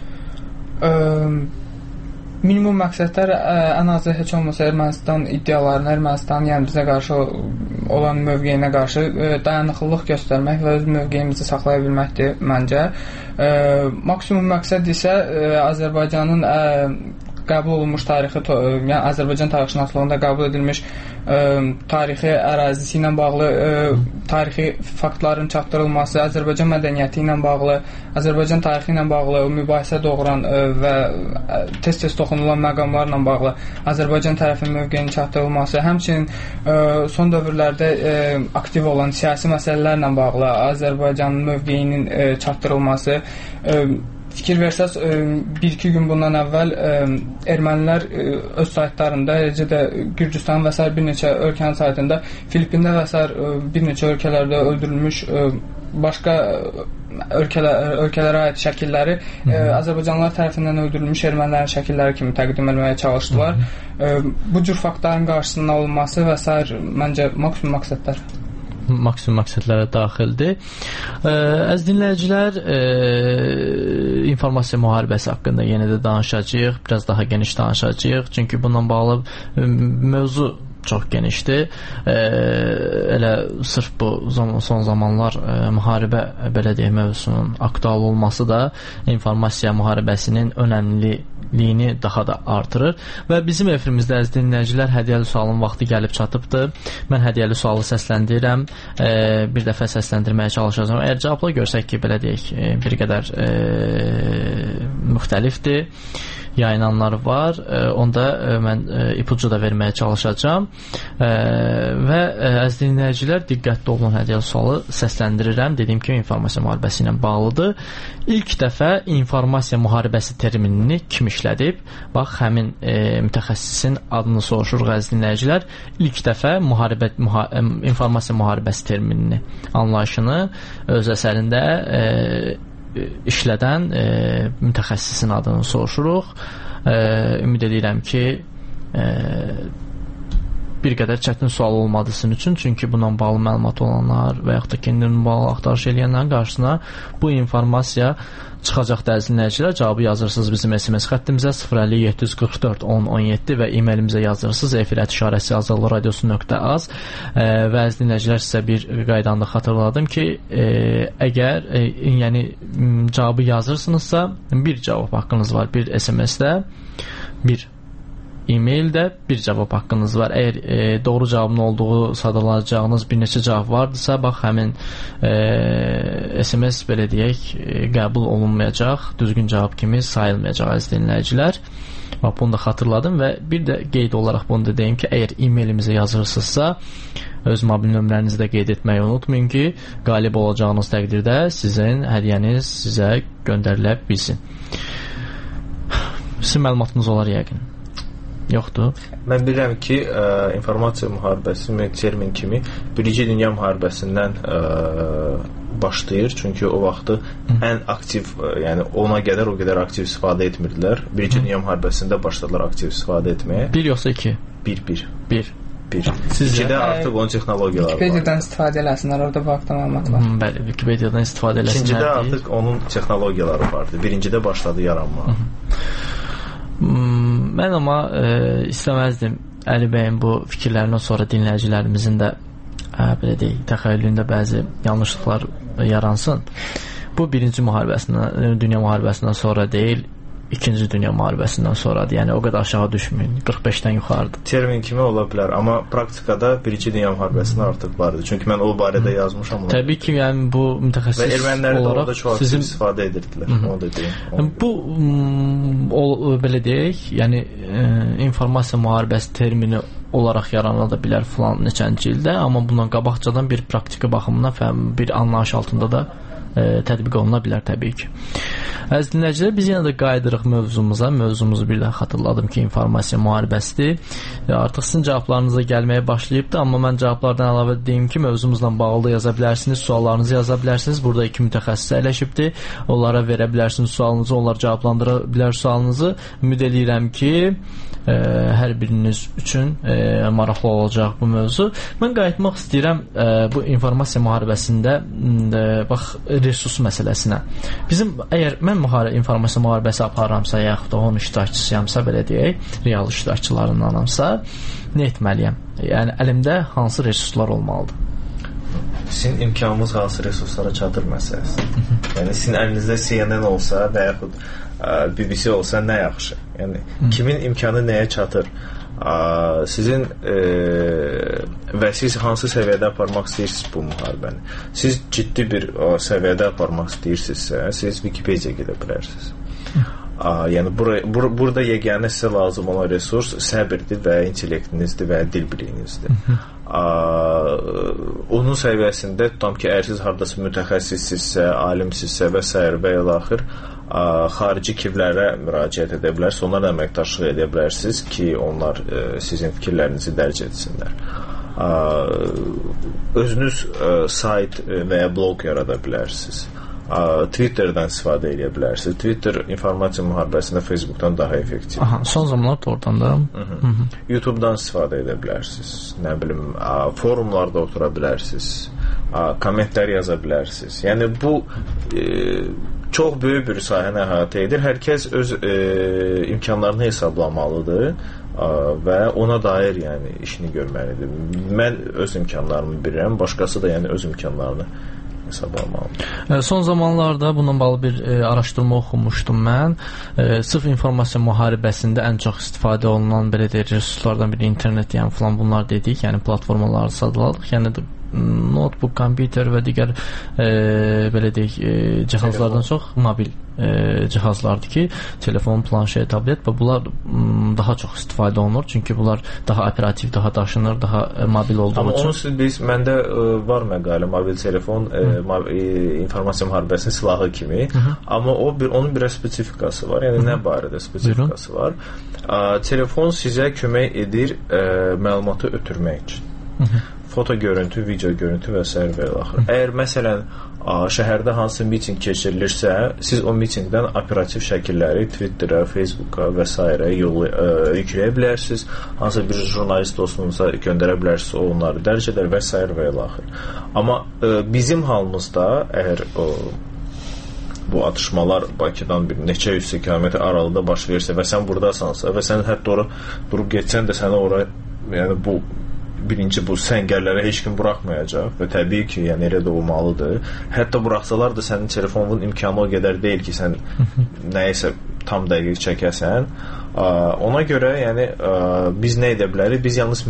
Minimum məqsədlər ən azı heç olmasa Ermənistan iddialarına, Ermənistanın yəni bizə qarşı olan mövqeyinə qarşı dayanıqlılıq göstərmək və öz mövqeyimizi saxlaya bilməkdir məncə. Maksimum məqsəd isə Azərbaycanın qəbul olunmuş tarixi, yəni Azərbaycan tarixşünaslığında qəbul edilmiş tarixi ərazisi ilə bağlı tarixi faktların çatdırılması, Azərbaycan mədəniyyəti ilə bağlı, Azərbaycan tarixi ilə bağlı mübahisə doğuran və tez-tez toxunulan məqamlarla bağlı Azərbaycan tərəfinin mövqeyinin çatdırılması, həmçinin son dövrlərdə aktiv olan siyasi məsələlərlə bağlı Azərbaycanın mövqeyinin çatdırılması. Fikir versəz, 1-2 gün bundan əvvəl ermənilər öz saytlarında, eləcə də Gürcüstan və s. bir neçə ölkənin saytında, Filippində və s. bir neçə ölkələrdə öldürülmüş başqa ölkələrə aid şəkilləri Azərbaycanlılar tərəfindən öldürülmüş ermənilərin şəkilləri kimi təqdim etməyə çalışdılar. Bu cür faktların qarşısının alınması və s. məncə maksimum məqsədlər. Maksimum məqsədlərə daxildir. Əziz dinləyicilər, informasiya müharibəsi haqqında yenə də danışacağıq, biraz daha geniş danışacağıq. Çünki bununla bağlı mövzu çox genişdir. Elə sırf bu son zamanlar müharibə belə deyək mövzusunun aktual olması da informasiya müharibəsinin önəmli liyini daha da artırır. Və bizim efirimizdə əziz dinləyicilər, hədiyyəli sualın vaxtı gəlib çatıbdır. Mən hədiyyəli sualı səsləndirirəm. Bir dəfə səsləndirməyə çalışacağım. Əgər cavabla görsək ki, belə deyək, bir qədər müxtəlifdir, yayınanlar var. Onda mən ipucu da verməyə çalışacağım. Və əziz dinləyicilər, diqqətli olun, hədiyyəli sualı səsləndirirəm. Dediyim kimi, informasiya müharibəsi ilə bağlıdır. İlk dəfə informasiya müharibəsi terminini kim işlədib? Bax, həmin mütəxəssisin adını soruşuruq, əziz dinləyicilər. İlk dəfə informasiya müharibəsi terminini, anlayışını öz əsərində işlədən mütəxəssisin adını soruşuruq. Ümid edirəm ki, bir qədər çətin sual olmadığısın üçün, çünki bununla bağlı məlumat olanlar və yaxud da kendilərini bağlı axtarış edənlərin qarşısına bu informasiya çıxacaq əziz dinləyicilər. Cavabı yazırsınız bizim SMS xəttimizə 050-744-10-17 və e-mailimizə yazırsınız efir@azadlıqradiosu.az və əziz dinləyicilər, sizə bir qaydanı da xatırladım ki, əgər yəni cavabı yazırsınızsa, bir cavab haqqınız var, bir SMS-də, bir e-maildə bir cavab haqqınız var. Əgər doğru cavabın olduğu sadalanacağınız bir neçə cavab vardısa, bax, həmin SMS, belə deyək, qəbul olunmayacaq, düzgün cavab kimi sayılmayacaq əziz dinləyicilər. Bax, bunu da xatırladım və bir də qeyd olaraq bunu da deyim ki, əgər e-mailimizə yazırsınızsa, öz mobil nömrənizi də qeyd etməyi unutmayın ki, qalib olacağınız təqdirdə sizin hədiyyəniz sizə göndərilə bilsin. Sizin məlumatınız olar yəqin. Yoxdur. Mən bilirəm ki, informasiya müharibəsi termin kimi Birinci Dünya müharibəsindən başlayır. Çünki o vaxtı ən aktiv, yəni ona qədər o qədər aktiv istifadə etmirdilər. Birinci Dünya müharibəsində başladılar aktiv istifadə etməyə. Bir yoxsa iki? Bir. İkidə artıq onun texnologiyaları var. Wikipediyadan istifadə eləsinlər, orada vaxtda məlumat var. Bəli, Wikipediyadan istifadə eləsinlər. İkincidə artıq onun texnologiyaları vardı. Birincidə başladı yaranma. Mən amma istəməzdim Əli bəyin bu fikirlərindən sonra dinləyicilərimizin də belə deyək, təxəyyülündə bəzi yanlışlıqlar yaransın. Bu birinci dünya müharibəsindən sonra deyil, İkinci Dünya müharibəsindən sonradır. Yəni o qədər aşağı düşməyin. 45-dən yuxarıdır. Termin kimi ola bilər, amma praktikada Birinci Dünya müharibəsində artıq vardı. Çünki mən o barədə yazmışam. Təbii ki, yəni bu mütəxəssis və ermənilər də orada çox aktiv istifadə edirdilər. Onu da deyim. Bu belə deyək, yəni informasiya müharibəsi termini olaraq yarana da bilər filan neçənci ildə, amma bundan qabaqcadan bir praktiki baxımından bir anlayış altında da tətbiq oluna bilər təbii ki. Əziz dinləyicilər, biz yenə də qayıdırıq mövzumuza. Mövzumuzu bir daha xatırladım ki, informasiya müharibəsidir. Artıq sizin cavablarınıza gəlməyə başlayıbdır, amma mən cavablardan əlavə deyim ki, mövzumuzla bağlı yaza bilərsiniz, suallarınızı yaza bilərsiniz. Burada iki mütəxəssis əyləşibdir. Onlara verə bilərsiniz sualınızı, onlar cavablandıra bilər sualınızı. Ümid edirəm ki, hər biriniz üçün maraqlı olacaq bu mövzu. Mən qayıtmaq istəyirəm bu informasiya müharibəsində bax, resurs məsələsinə. Bizim, əgər mən informasiya müharibəsi aparıramsa, yaxud da onun iştirakçısıyamsa, belə deyək, real iştirakçılarındanamsa, nə etməliyəm? Yəni, əlimdə hansı resurslar olmalıdır? Sizin imkanınız hansı resurslara çatır məsələsi. Yəni, sizin əlinizdə CNN olsa və yaxud BBC olsa nə yaxşı? Yəni, kimin imkanı nəyə çatır? Sizin və siz hansı səviyyədə aparmaq istəyirsiniz bu müharibəni? Siz ciddi bir səviyyədə aparmaq istəyirsinizsə, siz Wikipediya gedə bilərsiniz. Yəni burada yeganə sizə lazım olan resurs səbirdir və intellektinizdir və dil biliyinizdir. Onun səviyyəsində tutam ki, əgər siz hardasa mütəxəssissizsə, alimsizsə və s. və ilaxır xarici kivlərə müraciət edə bilərsiniz, onlarla əməkdaşlıq edə bilərsiniz ki, onlar sizin fikirlərinizi dərc etsinlər. Özünüz sayt və ya blog yarada bilərsiniz. Twitter'dan istifadə edə bilərsiniz. Twitter informasiya müharibəsində Facebook'dan daha effektiv. Son zamanlar da oradan da. YouTube'dan istifadə edə bilərsiniz. Nə bilim, forumlarda otura bilərsiniz. Kommentlər yaza bilərsiniz. Yəni bu çox böyük bir sahəni əhatə edir. Hər kəs öz imkanlarını hesablamalıdır və ona dair yəni işini görməlidir. Mən öz imkanlarımı bilirəm, başqası da yəni öz imkanlarını hesab almalıdır. Son zamanlarda bununla bağlı bir araşdırma oxumuşdum mən. Sırf informasiya müharibəsində ən çox istifadə olunan belə deyək resurslardan biri internet, yəni falan bunlar dedik, yəni platformaları sadaladık. Yəni notebook, kompüter və digər belə deyək cihazlardan çox mobil cihazlardır ki, telefon, planşet, tablet və bunlar daha çox istifadə olunur. Çünki bunlar daha operativ, daha daşınır, daha mobil olduğu amma üçün. Amma biz məndə var məqalə mobil telefon informasiya müharibəsinin silahı kimi. Amma onun bir spesifikası var. Yəni nə barədə spesifikası var? Telefon sizə kömək edir məlumatı ötürmək üçün. Foto görüntü, video görüntü və s. və axır. Əgər məsələn şəhərdə hansı miting keçirilirsə, siz o mitingdən operativ şəkilləri Twitter'a, Facebook'a və s. yükləyə bilərsiniz. Hansı bir jurnalist dostunuza göndərə bilərsiniz, o onları dərc edər və s. və axır. Amma bizim halımızda əgər bu atışmalar Bakıdan bir neçə 100 kilometr aralıqda baş verirsə və sən buradasansa və sən hətta ora durub getsən də sənə ora, yəni bu birinci bu səngərlərə heç kim buraxmayacaq və təbii ki, yəni elə də olmalıdır. Hətta buraxsalar da sənin telefonun imkanı o qədər deyil ki, sən nəyisə tam dəqiq çəkəsən. Ona görə yəni biz nə edə bilərik? Biz yalnız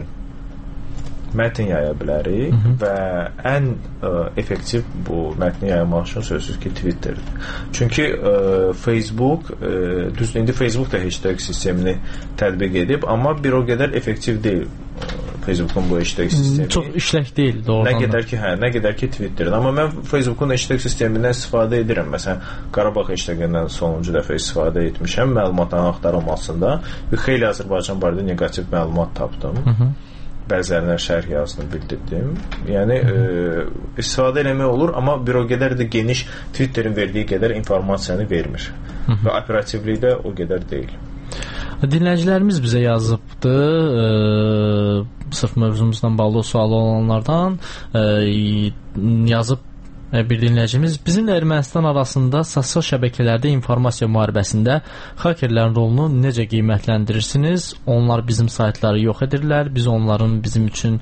mətn yaya bilərik və ən effektiv bu mətni yaymaq üçün sözsüz ki, Twitterdir. Çünki Facebook, düzdür, indi Facebook da hashtag sistemini tətbiq edib, amma bir o qədər effektiv deyil. Facebookun bu hashtag sistemi. Çox işlək deyil, doğrudan. Nə qədər ki Twitter'dir. Amma mən Facebookun hashtag sistemindən istifadə edirəm. Məsələn, Qarabağ hashtagindən sonuncu dəfə istifadə etmişəm məlumatların axtarılmasında və xeyli Azərbaycan barədə negativ məlumat tapdım. Bəzilərinə şərh yazdım, bildirdim. Yəni istifadə eləmək olur, amma bir o qədər də geniş Twitter'in verdiyi qədər informasiyanı vermir. Və operativlikdə o qədər deyil. Dinləyicilərimiz bizə yazıbdı, sırf mövzumuzla bağlı sualı olanlardan yazıb bir dinləyicimiz, bizimlə Ermənistan arasında sosial şəbəkələrdə informasiya müharibəsində hakerlərin rolunu necə qiymətləndirirsiniz? Onlar bizim saytları yox edirlər, biz onların bizim üçün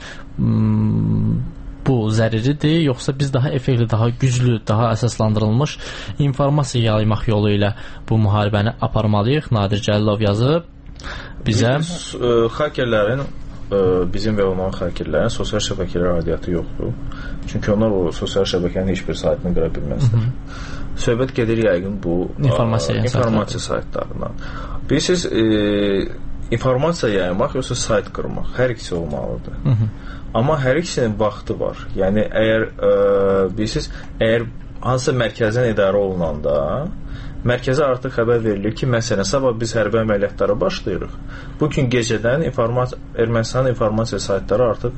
bu zəruridir, yoxsa biz daha effektiv, daha güclü, daha əsaslandırılmış informasiya yaymaq yolu ilə bu müharibəni aparmalıyıq? Nadir Cəlilov yazıb bizə. Hakerlərin, bizim və onların hakerlərin sosial şəbəkələr aidiyyatı yoxdur. Çünki onlar o sosial şəbəkənin heç bir saytını qıra bilməzlər. Söhbət gedir yəqin bu informasiya saytlarından. Bilirsiniz, informasiya yaymaq yoxsa sayt qırmaq, hər ikisi olmalıdır. Amma hər ikisinin vaxtı var. Yəni, bilirsiniz, əgər hansısa mərkəzdən idarə olunanda, mərkəzə artıq xəbər verilir ki, məsələn, sabah biz hərbi əməliyyatlara başlayırıq. Bugün gecədən Ermənistanın informasiya saytları artıq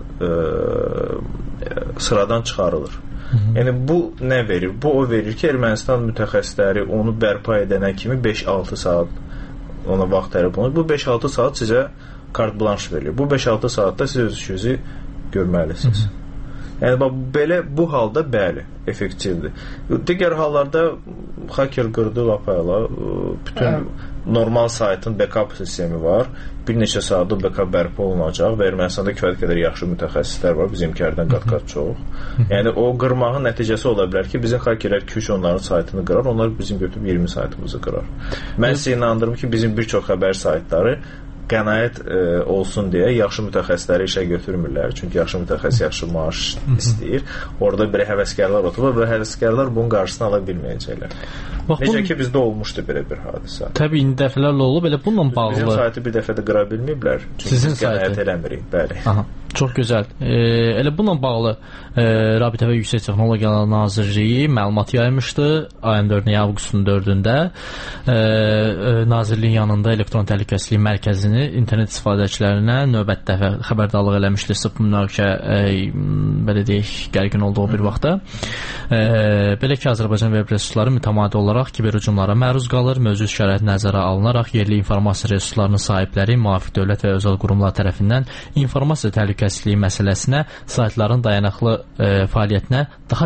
sıradan çıxarılır. Yəni, bu nə verir? Bu o verir ki, Ermənistan mütəxəssisləri onu bərpa edənə kimi 5-6 saat ona vaxt tələb olunur. Bu 5-6 saat sizə kart blanş verilir. Bu 5-6 saatda siz öz işinizi görməlisiniz. Yəni, belə bu halda bəli, effektivdir. Digər hallarda haker qırdı lapayla, bütün normal saytın backup sistemi var. Bir neçə saatda backup bərpa olunacaq və Ermənistanda kifayət qədər yaxşı mütəxəssislər var, bizimkilərdən qat-qat çox. Yəni, o qırmağın nəticəsi ola bilər ki, bizim hakerlər 2-3 onların saytını qırar, onlar bizim götürüb 20 saytımızı qırar. Mən sizə inandırım ki, bizim bir çox xəbər saytları qənaət olsun deyə yaxşı mütəxəssisləri işə götürmürlər. Çünki yaxşı mütəxəssis yaxşı maaş istəyir. Orada belə həvəskarlar oturur və həvəskarlar bunun qarşısını ala bilməyəcəklər. Necə ki, bizdə olmuşdu belə bir hadisə. Təbii, indi dəfələrlə olub, elə bununla bağlı. Bizim saytı bir dəfə də qıra bilməyiblər. Çünki biz qənaət eləmirik, bəli. Çox gözəl. Elə bununla bağlı Rabitə və Yüksək Texnologiyalar Nazirliyi məlumat yaymışdı ayın 4-ü, avqustun 4-də. Nazirliyin yanında elektron təhlükəsizlik mərkəzini internet istifadəçilərinə növbət dəfə xəbərdarlıq eləmişdi. Sırf münaqişə belə deyək, gərgin olduğu bir vaxtda. Belə ki, Azərbaycan veb resursları mütəmadi olaraq kiber hücumlara məruz qalır. Mövcud şərait nəzərə alınaraq yerli informasiya resurslarının sahibləri müvafiq dövlət və özəl qurumlar tərəfindən informasiya təhlükəsizliyi məsələsinə, saytların dayanıqlı fəaliyyətinə daha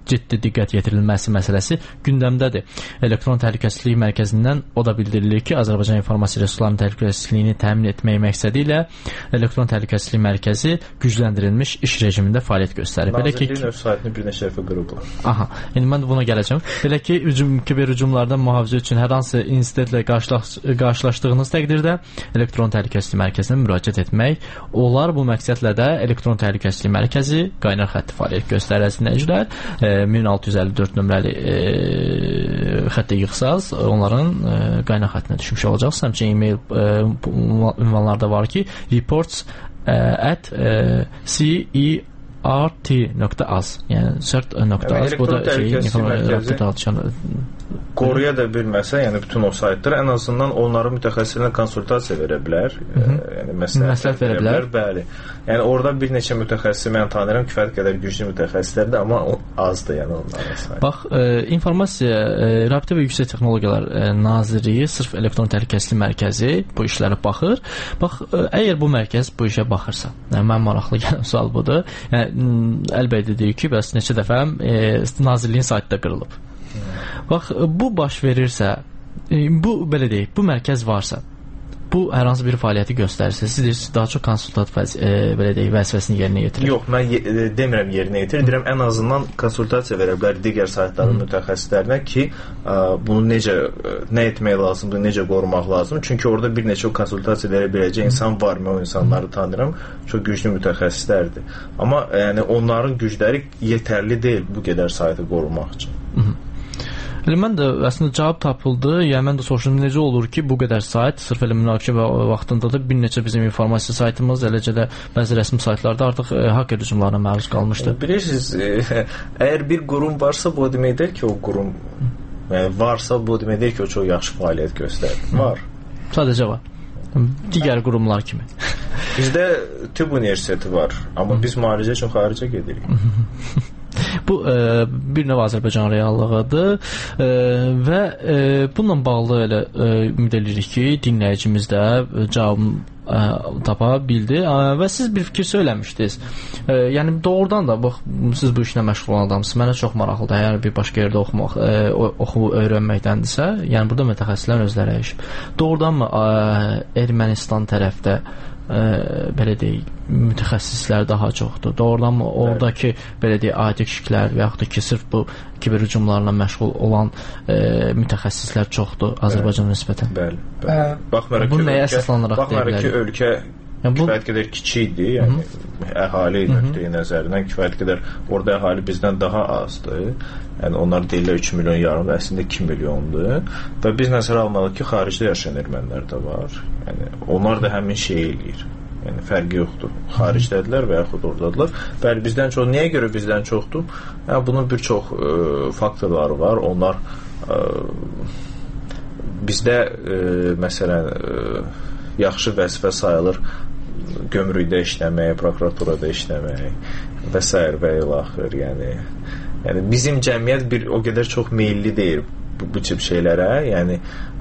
ciddi diqqət yetirilməsi məsələsi gündəmdədir. Elektron Təhlükəsizlik Mərkəzindən o da bildirilir ki, Azərbaycan informasiya resurslarının təhlükəsizliyini təmin etmək məqsədi ilə Elektron Təhlükəsizlik Mərkəzi gücləndirilmiş iş rejimində fəaliyyət göstərir. Nazirliyin öz saytını bir neçə dəfə qırıblar. Aha, indi mən də buna gələcəm. Belə ki, kiber hücumlardan mühafizə üçün hər hansı insidentlə qarşılaşdığınız təqdirdə Elektron Təhlükəsizlik Mərkəzinə müraciət etmək olar. Bu məqsədlə də Elektron Təhlükəsizlik Mərkəzi qaynar xətti fəaliyyət göstərir dinləyicilər. 1654 nömrəli xəttə yığsaz onların qaynar xəttinə düşmüş olacaqsınız. Həmçinin e-mail ünvanlarda var ki, reports at cert.az, yəni cert.az, bu da qoruya da bilməsə, yəni bütün o saytlar ən azından onların mütəxəssislərinə konsultasiya verə bilər, yəni məsləhət verə bilər. Bəli. Yəni orada bir neçə mütəxəssis mən tanıyıram, kifayət qədər güclü mütəxəssislərdir, amma azdır, yəni onların sayı. Bax, informasiya, Rabitə və Yüksək Texnologiyalar Nazirliyi, sırf Elektron Təhlükəsizlik Mərkəzi bu işlərə baxır. Bax, əgər bu mərkəz bu işə baxırsa, yəni mən maraqlı gələn sual budur. Yəni əlbəttə deyir ki, bəs neçə dəfə Nazirliyin saytında qırılıb. Bax, bu baş verirsə, bu belə deyək, bu mərkəz varsa, bu hər hansı bir fəaliyyəti göstərirsə, siz deyirsiniz daha çox konsultat belə deyək, vəzifəsini yerinə yetirir. Yox, mən demirəm yerinə yetirir, deyirəm ən azından konsultasiya verə bilər digər saytların mütəxəssislərinə ki, bunu necə, nə etmək lazımdır, necə qorumaq lazımdır. Çünki orada bir neçə konsultasiya verə biləcək insan var, mən o insanları tanıyıram, çox güclü mütəxəssislərdir. Amma yəni onların gücləri yetərli deyil bu qədər saytı qorumaq üçün. Elə mən də əslində cavab tapıldı. Yəni mən də soruşdum necə olur ki, bu qədər sayt sırf elə münaqişə vaxtında da bir neçə bizim informasiya saytımız, eləcə də bəzi rəsmi saytlarda artıq hacker hücumlarına məruz qalmışdı. Bilirsiniz, əgər bir qurum varsa, bu deməkdir ki, o qurum varsa, bu deməkdir ki, o çox yaxşı fəaliyyət göstərir. Var. Sadəcə var. Digər qurumlar kimi. Bizdə tibb universiteti var, amma biz müalicə üçün xaricə gedirik. Bu bir növ Azərbaycan reallığıdır və bununla bağlı elə ümid edirik ki, dinləyicimiz də cavabını tapa bildi və siz bir fikir söyləmişdiniz. Yəni doğrudan da bax, siz bu işlə məşğul olan adamsınız. Mənə çox maraqlıdır. Əgər bir başqa yerdə oxumaq, öyrənməkdəndirsə, yəni burada mütəxəssislər özləri əyişib. Doğrudanmı Ermənistan tərəfdə belə deyək, mütəxəssislər daha çoxdur. Doğrudanmı oradakı belə deyək, adi kişilər və yaxud da ki, sırf bu kiber hücumlarla məşğul olan mütəxəssislər çoxdur Azərbaycana nisbətən? Bəli. Baxmayaraq ki, ölkə kifayət qədər kiçikdir, yəni əhali nöqteyi nəzərindən kifayət qədər, orada əhali bizdən daha azdır. Yəni onlar deyirlər 3 milyon yarım, əslində 2 milyondur. Və biz nəzərə almalıyıq ki, xaricdə yaşayan ermənilər də var. Yəni onlar da həmin şeyi eləyir. Yəni fərqi yoxdur. Xaricdədirlər və yaxud oradadılar. Bəli, bizdən çox. Niyə görə bizdən çoxdur? Yəni bunun bir çox faktorları var. Onlar bizdə məsələn yaxşı vəzifə sayılır gömrükdə işləmək, prokuraturada işləmək və s. və ilaxır. Yəni bizim cəmiyyət o qədər çox meyilli deyil bu tip şeylərə. Yəni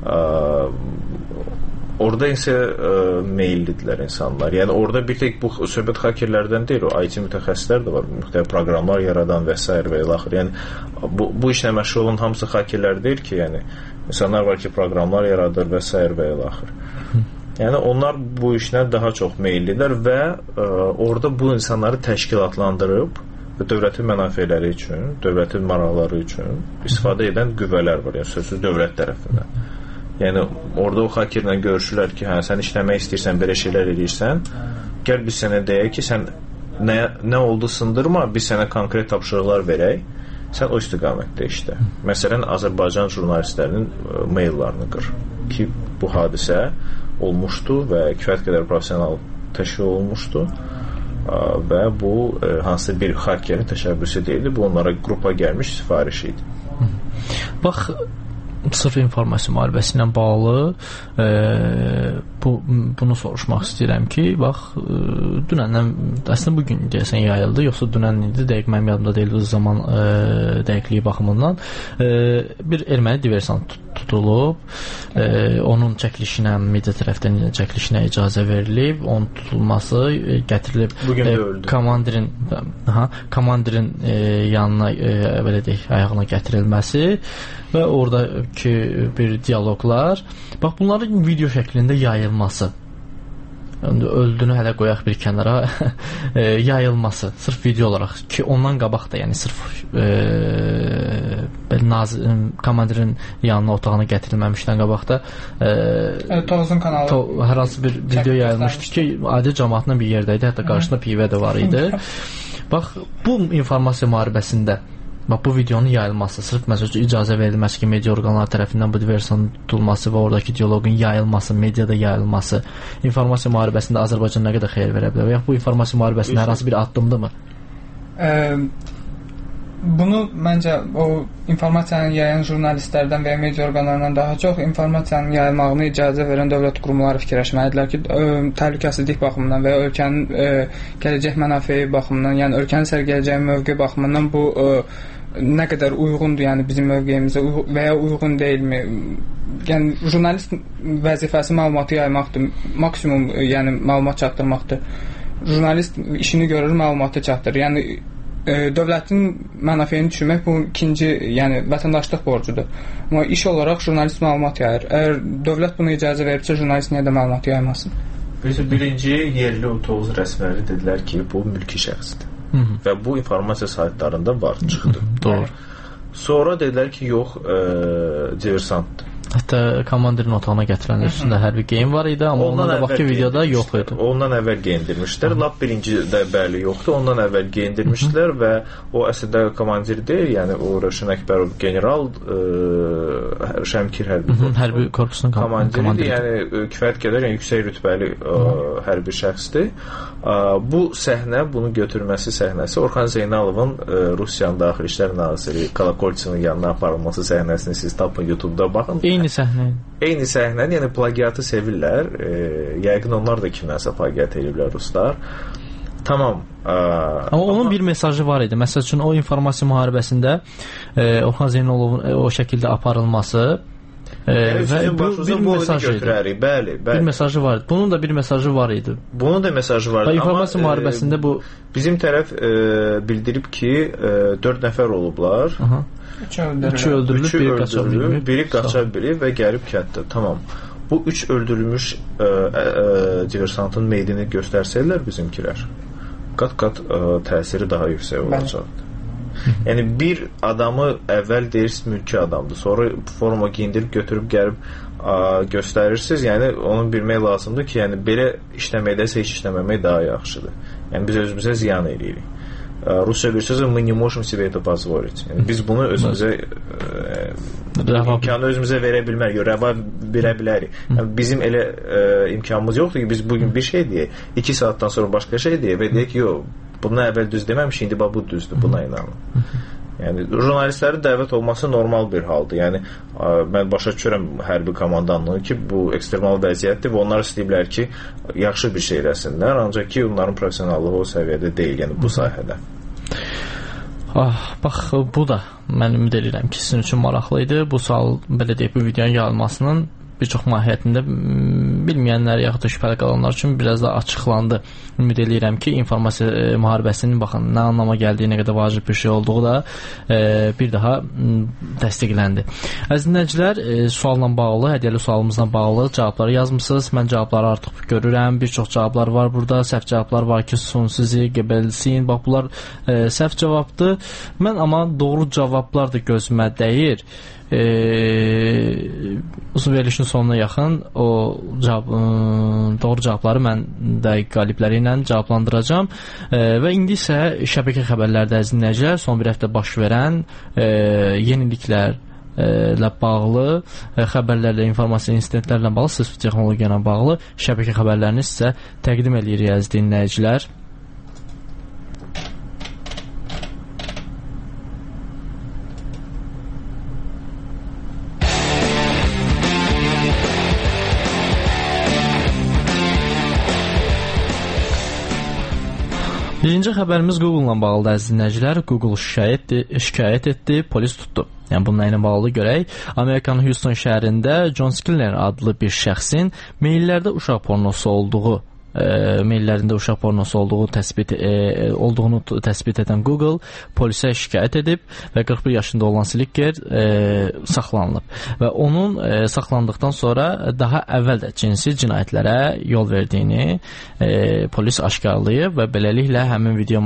orada isə meyillidirlər insanlar. Yəni orada bir tek bu söhbət hakerlərdən deyil, o IT mütəxəssislər də var, müxtəlif proqramlar yaradan və s. və ilaxır. Yəni bu işlə məşğul olan hamısı hakerlər deyil ki, yəni insanlar var ki, proqramlar yaradır və s. və ilaxır. Yəni onlar bu işlə daha çox meyillidirlər və orada bu insanları təşkilatlandırıb və dövlətin mənafeləri üçün, dövlətin maraqları üçün istifadə edən qüvvələr var, yəni sözsüz dövlət tərəfindən. Yəni orada o hakerlə görüşürlər ki, hə, sən işləmək istəyirsən, belə şeylər edirsən, gəl biz sənə deyək ki, sən nə oldu sındırma, biz sənə konkret tapşırıqlar verək, sən o istiqamətdə işlə. Məsələn, Azərbaycan jurnalistlərinin maillarını qır ki, bu hadisə olmuşdu və kifayət qədər professional təşkil olunmuşdu və bu hansı bir hakerin təşəbbüsü deyildi, bu onlara qrupa gəlmiş sifariş idi. Bax, sırf informasiya müharibəsi ilə bağlı bunu soruşmaq istəyirəm ki, bax, dünəndən, əslində bugün deyəsən yayıldı, yoxsa dünən idi, dəqiq mənim yadımda deyil, zaman dəqiqliyi baxımından bir erməni diversant tutulub. Onun çəkilişinə, media tərəfdən çəkilişinə icazə verilib, onun tutulması gətirilib. Bugün də öldü. Komandirin yanına belə deyək, ayağına gətirilməsi və oradakı bir dialoqlar. Bax, bunların video şəklində yayılması. Öldüyünü hələ qoyaq bir kənara, yayılması sırf video olaraq ki, ondan qabaq da, yəni sırf komandirin yanına, otağına gətirilməmişdən qabaq da Tovuzun kanalı hər hansı bir video yayılmışdı ki, adi cəmaatla bir yerdəydi, hətta qarşısında pivə də var idi. Bax, bu informasiya müharibəsində bu videonun yayılması, sırf məsələn icazə verilməsi ki, media orqanları tərəfindən bu versiyanın tutulması və oradakı dialoqun yayılması, mediada yayılması informasiya müharibəsində Azərbaycan nə qədər xeyir verə bilər və ya bu informasiya müharibəsində hər hansı bir addımdırmı? Bunu məncə o informasiyanı yayan jurnalistlərdən və ya media orqanlarından daha çox informasiyanın yayılmağına icazə verən dövlət qurumları fikirləşməlidirlər ki, təhlükəsizlik baxımından və ya ölkənin gələcək mənafeyi baxımından, yəni ölkənin sərgiləyəcəyi mövqe baxımından bu nə qədər uyğundur, yəni bizim mövqeyimizə və ya uyğun deyilmi? Yəni jurnalist vəzifəsi məlumatı yaymaqdır, maksimum yəni məlumat çatdırmaqdır. Jurnalist işini görür, məlumatı çatdırır. Yəni dövlətin mənafeyini düşürmək bu ikinci, yəni vətəndaşlıq borcudur. Amma iş olaraq jurnalist məlumat yayır. Əgər dövlət buna icazə verirsə, jurnalist niyə də məlumat yaymasın? Birinci yerli Tovuz rəsmiləri dedilər ki, bu mülki şəxsdir. Və bu informasiya saytlarında var, çıxdı. Doğru. Sonra dedilər ki, yox, diversantdır. Hətta komandirin otağına gətirəndə üstündə hərbi geyim var idi, amma ondan qabaqki videoda yox idi. Ondan əvvəl geyindirmişdilər. Lap birincidə bəli yoxdur. Ondan əvvəl geyindirmişdilər və o əslində komandir deyil, yəni o Rövşən Əkbərov general Şəmkir hərbi korpusunun komandiridir. Yəni kifayət qədər, yəni yüksək rütbəli hərbi şəxsdir. Bu səhnə, bunu götürməsi səhnəsi Orxan Zeynalovun Rusiyanın Daxili İşlər naziri Kolokolçinin yanına aparılması səhnəsini siz tapın YouTube-da baxın. Eyni səhnə. Eyni səhnə, yəni plagiatı sevirlər. Yəqin onlar da kimdənsə plagiat ediblər ruslar. Tamam. Amma onun bir mesajı var idi. Məsəl üçün o informasiya müharibəsində Orxan Zeynalovun o şəkildə aparılması və bir mesajı idi. Bəli. Bir mesajı var idi. Bunun da bir mesajı var idi. Bunun da mesajı var idi. İnformasiya müharibəsində bu bizim tərəf bildirib ki, 4 nəfər olublar. Üçü öldürülüb, biri qaça bilib və gəlib kənddə. Tamam. Bu 3 öldürülmüş diversantın meydini göstərsələr bizimkilər, qat-qat təsiri daha yüksək olacaqdır. Yəni bir adamı əvvəl deyirsiniz mülki adamdır, sonra forma giyindirib götürüb gəlib göstərirsiniz. Yəni onu bilmək lazımdır ki, yəni belə işləməkdəsə heç işləməmək daha yaxşıdır. Yəni biz özümüzə ziyan edirik. Rusya bir sözü мы не можем себе это позволить. Yəni biz bunu özümüzə imkanı özümüzə verə bilmərik, rəva verə bilərik. Yəni bizim elə imkanımız yoxdur ki, biz bugün bir şey deyək, 2 saatdan sonra başqa şey deyək və deyək ki, yox, bundan əvvəl düz deməmiş, indi bu düzdür, buna inanın. Yəni jurnalistlərin dəvət olması normal bir haldır. Yəni mən başa düşürəm hərbi komandanlığı ki, bu ekstremal vəziyyətdir və onlar istəyiblər ki, yaxşı bir şey eləsinlər, ancaq ki, onların professionallığı o səviyyədə deyil, yəni bu sahədə. Bax, bu da mən ümid edirəm ki, sizin üçün maraqlı idi. Bu sual, belə deyək, bu videonun yayılmasının bir çox mahiyyətində bilməyənlər yaxud da şübhəli qalanlar üçün biraz da açıqlandı. Ümid edirəm ki, informasiya müharibəsinin baxın nə anlama gəldiyi, nə qədər vacib bir şey olduğu da bir daha təsdiqləndi. Əziz dinləyicilər, sualla bağlı, hədiyyəli sualımızla bağlı cavabları yazmısınız. Mən cavabları artıq görürəm. Bir çox cavablar var burada. Səhv cavablar var ki, sun sizi, gebelsin. Bax, bunlar səhv cavabdır. Mən amma doğru cavablar da gözümə dəyir. Uzun verilişin sonuna yaxın o doğru cavabları mən də qalibləri ilə cavablandıracağam və indi isə şəbəkə xəbərlərdə əziz dinləyicilər son bir həftə baş verən yeniliklərlə bağlı xəbərlərlə, informasiya insidentlərlə bağlı, sırf texnologiya ilə bağlı şəbəkə xəbərlərini sizə təqdim edirik əziz dinləyicilər. Birinci xəbərimiz Google-la bağlıdır əziz dinləyicilər. Google şikayət etdi, polis tutdu. Yəni bununla ilə bağlı görək. Amerikanın Houston şəhərində John Skiller adlı bir şəxsin maillərdə uşaq pornosu olduğunu təsbit edən Google polisə şikayət edib və 41 yaşında olan Slicker saxlanılıb. Və onun saxlandıqdan sonra daha əvvəl də cinsi cinayətlərə yol verdiyini polis aşkarlayıb və beləliklə həmin video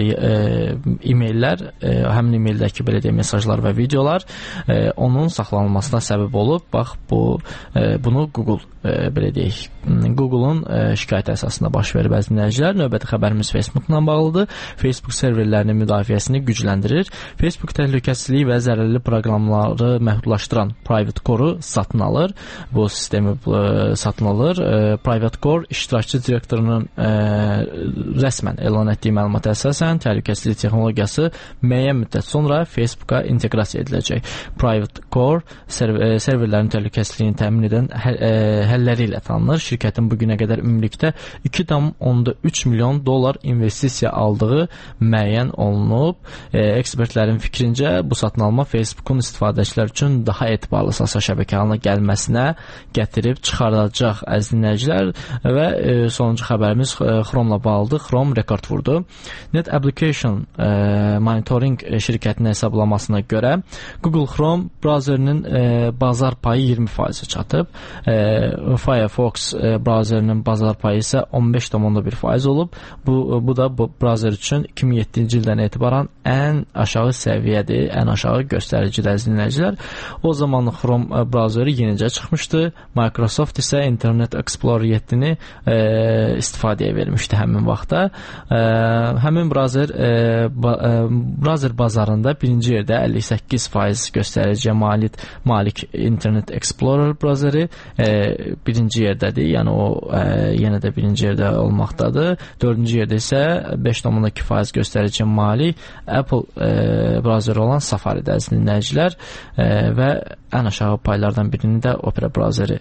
e-maillər, həmin e-maildəki belə deyək mesajlar və videolar onun saxlanılmasına səbəb olub. Bax bunu Google belə deyək, Google-un şikayət əsasında baş verib əziz dinləyicilər. Növbəti xəbərimiz Facebook-la bağlıdır. Facebook serverlərinin müdafiəsini gücləndirir. Facebook təhlükəsizlik və zərərli proqramları məhdudlaşdıran Private Core-u satın alır. Bu sistemi satın alır. Private Core iştirakçı direktorunun rəsmən elan etdiyi məlumata əsasən təhlükəsizlik texnologiyası müəyyən müddət sonra Facebook-a inteqrasiya ediləcək. Private Core serverlərin təhlükəsizliyini təmin edən həlləri ilə tanınır. Şirkətin bugünə qədər ümumilikdə $2.3 milyon investisiya aldığı müəyyən olunub. Ekspertlərin fikrincə bu satın alma Facebookun istifadəçilər üçün daha etibarlı sosial şəbəkə halına gəlməsinə gətirib çıxardacaq əziz dinləyicilər. Və sonuncu xəbərimiz Chrome-la bağlıdır. Chrome rekord vurdu. Net Application Monitoring şirkətinin hesablamasına görə Google Chrome browserinin bazar payı 20% çatıb. Firefox browserinin bazar payı isə 15.1% olub. Bu da bu browser üçün 2007-ci ildən etibarən ən aşağı səviyyədir, ən aşağı göstəricidir əziz dinləyicilər. O zaman Chrome browseri yenicə çıxmışdı. Microsoft isə Internet Explorer 7-ni istifadəyə vermişdi həmin vaxtda. Həmin browser bazarında birinci yerdə 58% göstəriciyə malik Internet Explorer browseri birinci yerdədir. Yəni o yenə də birinci yerdə olmaqdadır. Dördüncü yerdə isə 5.2% göstəriciyə malik Apple browseri olan Safari-də əziz dinləyicilər və ən aşağı paylardan birini də Opera browseri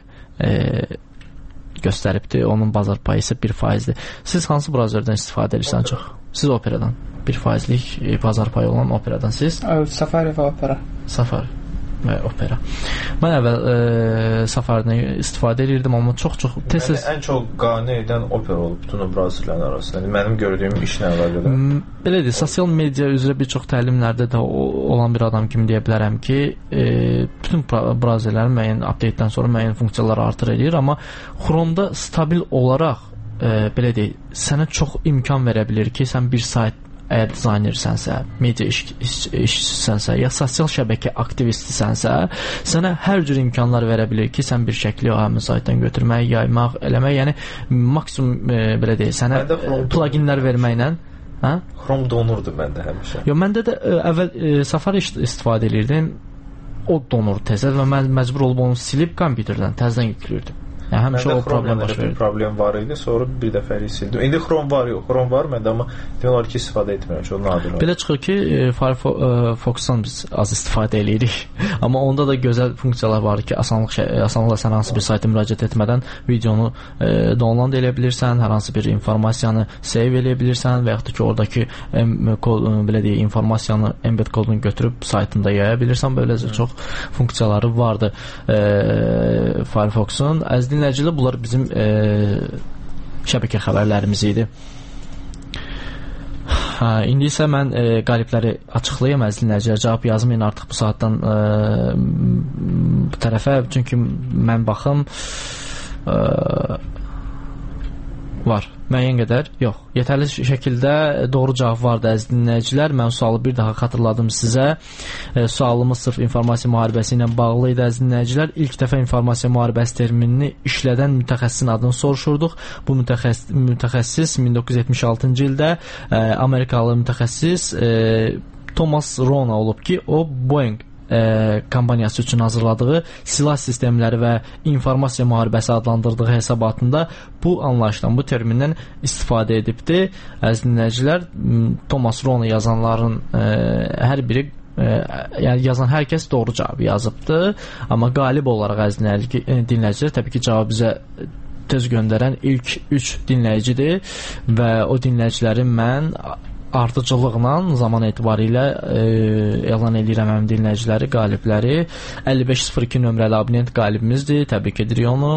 göstəribdir. Onun bazar payı isə 1%-dir. Siz hansı browserdən istifadə edirsiniz çox? Siz Operadan. 1%lik bazar payı olan Operadan siz? Safari və Opera. Safari və Opera. Mən əvvəl Safari-dən istifadə edirdim, amma çox tez. Ən çox qane edən Opera olub bütün o browserlərin arasında. Mənim gördüyüm işlə əlaqədar. Belədir, sosial media üzrə bir çox təlimlərdə də olan bir adam kimi deyə bilərəm ki, bütün browserlərin müəyyən update-dən sonra müəyyən funksiyaları artır edir, amma Chrome-da stabil olaraq belə deyək, sənə çox imkan verə bilir ki, sən bir sayt əgər dizaynersənsə, media işçisənsə, ya sosial şəbəkə aktivistisənsə, sənə hər cür imkanlar verə bilir ki, sən bir şəkli o həmin saytdan götürmək, yaymaq, eləmək, yəni maksimum belə deyək, sənə pluginlər verməklə. Chrome donurdu məndə həmişə. Yox, məndə də əvvəl Safari istifadə edirdim, o donurdu tezə və mən məcbur olub onu silib kompüterdən təzədən yükləyirdim. Yəni həmişə o problem baş verir. Problem var idi, sonra bir dəfəlik sildim. İndi Chrome var, yox, Chrome var məndə, amma demək olar ki, istifadə etmirəm, çox nadir. Belə çıxır ki, Firefox-dan biz az istifadə edirik. Amma onda da gözəl funksiyalar var ki, asanlıqla sən hansı bir sayta müraciət etmədən videonu download edə bilirsən, hər hansı bir informasiyanı save edə bilirsən və yaxud da ki, oradakı belə deyək, informasiyanı embed kodunu götürüb saytında yaya bilirsən. Böyləcə çox funksiyaları vardı Firefox-un. Əziz dinləyicilər, bunlar bizim şəbəkə xəbərlərimiz idi. İndi isə mən qalibləri açıqlayım əziz dinləyicilər. Cavab yazmayın artıq bu saatdan bu tərəfə, çünki mən baxım var. Müəyyən qədər yox. Yetərli şəkildə doğru cavab vardı əziz dinləyicilər. Mən sualı bir daha xatırladım sizə. Sualımız sırf informasiya müharibəsi ilə bağlı idi əziz dinləyicilər. İlk dəfə informasiya müharibəsi terminini işlədən mütəxəssisin adını soruşurduq. Bu mütəxəssis 1976-cı ildə Amerikalı mütəxəssis Thomas Rona olub ki, o Boeing kampaniyası üçün hazırladığı silah sistemləri və informasiya müharibəsi adlandırdığı hesabatında bu anlayışdan, bu termindən istifadə edibdir. Əziz dinləyicilər, Thomas Rona yazanların hər biri, yəni yazan hər kəs doğru cavabı yazıbdır. Amma qalib olaraq əziz dinləyicilər, təbii ki, cavab bizə tez göndərən ilk 3 dinləyicidir və o dinləyiciləri mən ardıcıllıqla zaman etibarilə elan edirəm həmin dinləyiciləri, qalibləri. 5502 nömrəli abonent qalibimizdir, təbrik edirik onu.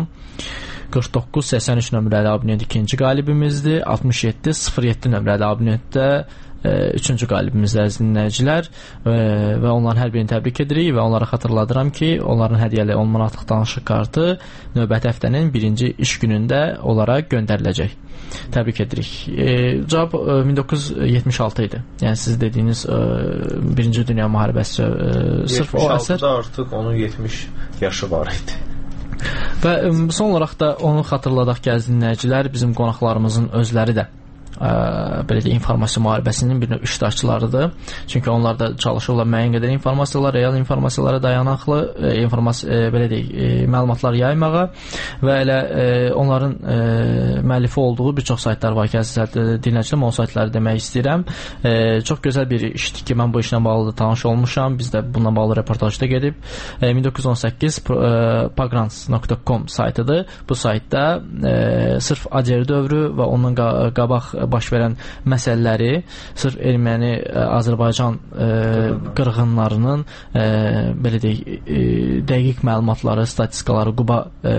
4983 nömrəli abonent ikinci qalibimizdir. 6707 nömrəli abonentdə üçüncü qalibimizdir əziz dinləyicilər və onların hər birini təbrik edirik və onlara xatırladıram ki, onların hədiyyəli 10 manatlıq danışıq kartı növbəti həftənin birinci iş günündə onlara göndəriləcək. Təbrik edirik. Cavab 1976 idi. Yəni siz dediyiniz Birinci Dünya müharibəsi sırf o əsər. 76-da artıq onun 70 yaşı var idi. Və son olaraq da onu xatırladaq ki, əziz dinləyicilər, bizim qonaqlarımızın özləri də belə də informasiya müharibəsinin bir növ iştirakçılarıdır. Çünki onlar da çalışırlar müəyyən qədər informasiyalar, real informasiyalara dayanaqlı belə deyək, məlumatlar yaymağa və elə onların müəllifi olduğu bir çox saytlar var ki, əziz dinləyicilər, o saytları demək istəyirəm. Çox gözəl bir işdir ki, mən bu işlə bağlı da tanış olmuşam. Biz də bununla bağlı reportajda gedib 1918 pagrants.com saytıdır. Bu saytda sırf Acer dövrü və ondan qabaq baş verən məsələləri sırf Erməni-Azərbaycan qırğınlarının belə deyək, dəqiq məlumatları, statistikaları, Quba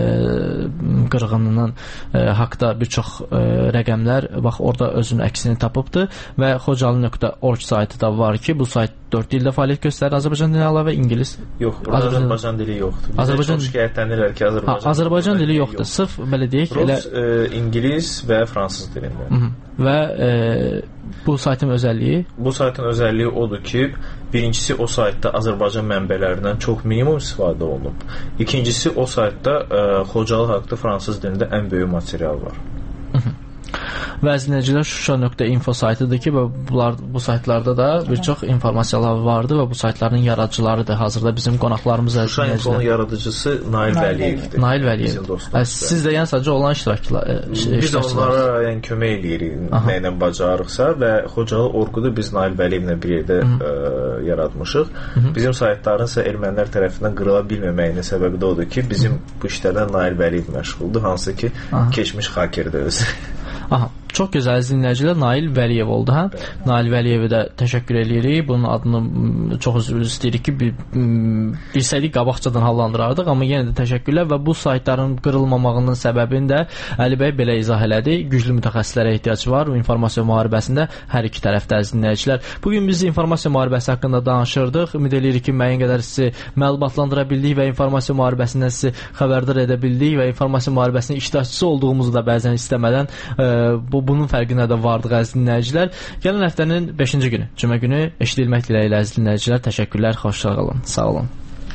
qırğınının haqda bir çox rəqəmlər bax orada özünün əksini tapıbdır və xocalı.org saytı da var ki, bu sayt 4 dildə fəaliyyət göstərir, Azərbaycan dili əlavə İngilis. Yox, Azərbaycan dili yoxdur. Azərbaycan şikayətlənirlər ki, Azərbaycan dili yoxdur. Sırf belə deyək, Rus, İngilis və fransız dilində. Və bu saytın özəlliyi? Bu saytın özəlliyi odur ki, birincisi o saytda Azərbaycan mənbələrindən çox minimum istifadə olunub. İkincisi o saytda Xocalı haqqında fransız dilində ən böyük material var. Və əzinəcilər Şuşa.info saytıdır ki, bu saytlarda da bir çox informasiyalar vardır və bu saytların yaradıcılarıdır. Hazırda bizim qonaqlarımız Şuşa.infonun yaradıcısı Nail Vəliyevdir. Nail Vəliyev. Siz də yəni sadəcə olan iştirakçılar. Biz onlara kömək eləyirik nə ilə bacarıqsa və Xocalı orqudu biz Nail Vəliyevlə bir yerdə yaratmışıq. Bizim saytların isə ermənilər tərəfindən qırıla bilməməyinin səbəbi də odur ki, bizim bu işlərdən Nail Vəliyev məşğuldur, hansı ki, keçmiş xakerdir özü. Aha, çox gözəl dinləyicilər, Nail Vəliyev oldu, hə? Nail Vəliyevə də təşəkkür edirik. Bunun adını çox üzr istəyirik ki, bilsəydik qabaqcadan hallandırardıq, amma yenə də təşəkkürlər və bu saytların qırılmamağının səbəbini də Əli bəy belə izah elədi. Güclü mütəxəssislərə ehtiyac var informasiya müharibəsində hər iki tərəfdə əziz dinləyicilər. Bugün biz informasiya müharibəsi haqqında danışırdıq. Ümid edirik ki, müəyyən qədər sizi məlumatlandıra bildik və informasiya müharibəsindən sizi xəbərdar edə bildik və informasiya müharibəsinin iştirakçısı olduğumuzu da bəzən istəmədən bunun fərqinə də vardıq əziz dinləyicilər. Gələn həftənin 5-ci günü, cümə günü eşidilmək diləyilə əziz dinləyicilər. Təşəkkürlər, xoşça qalın. Sağ olun.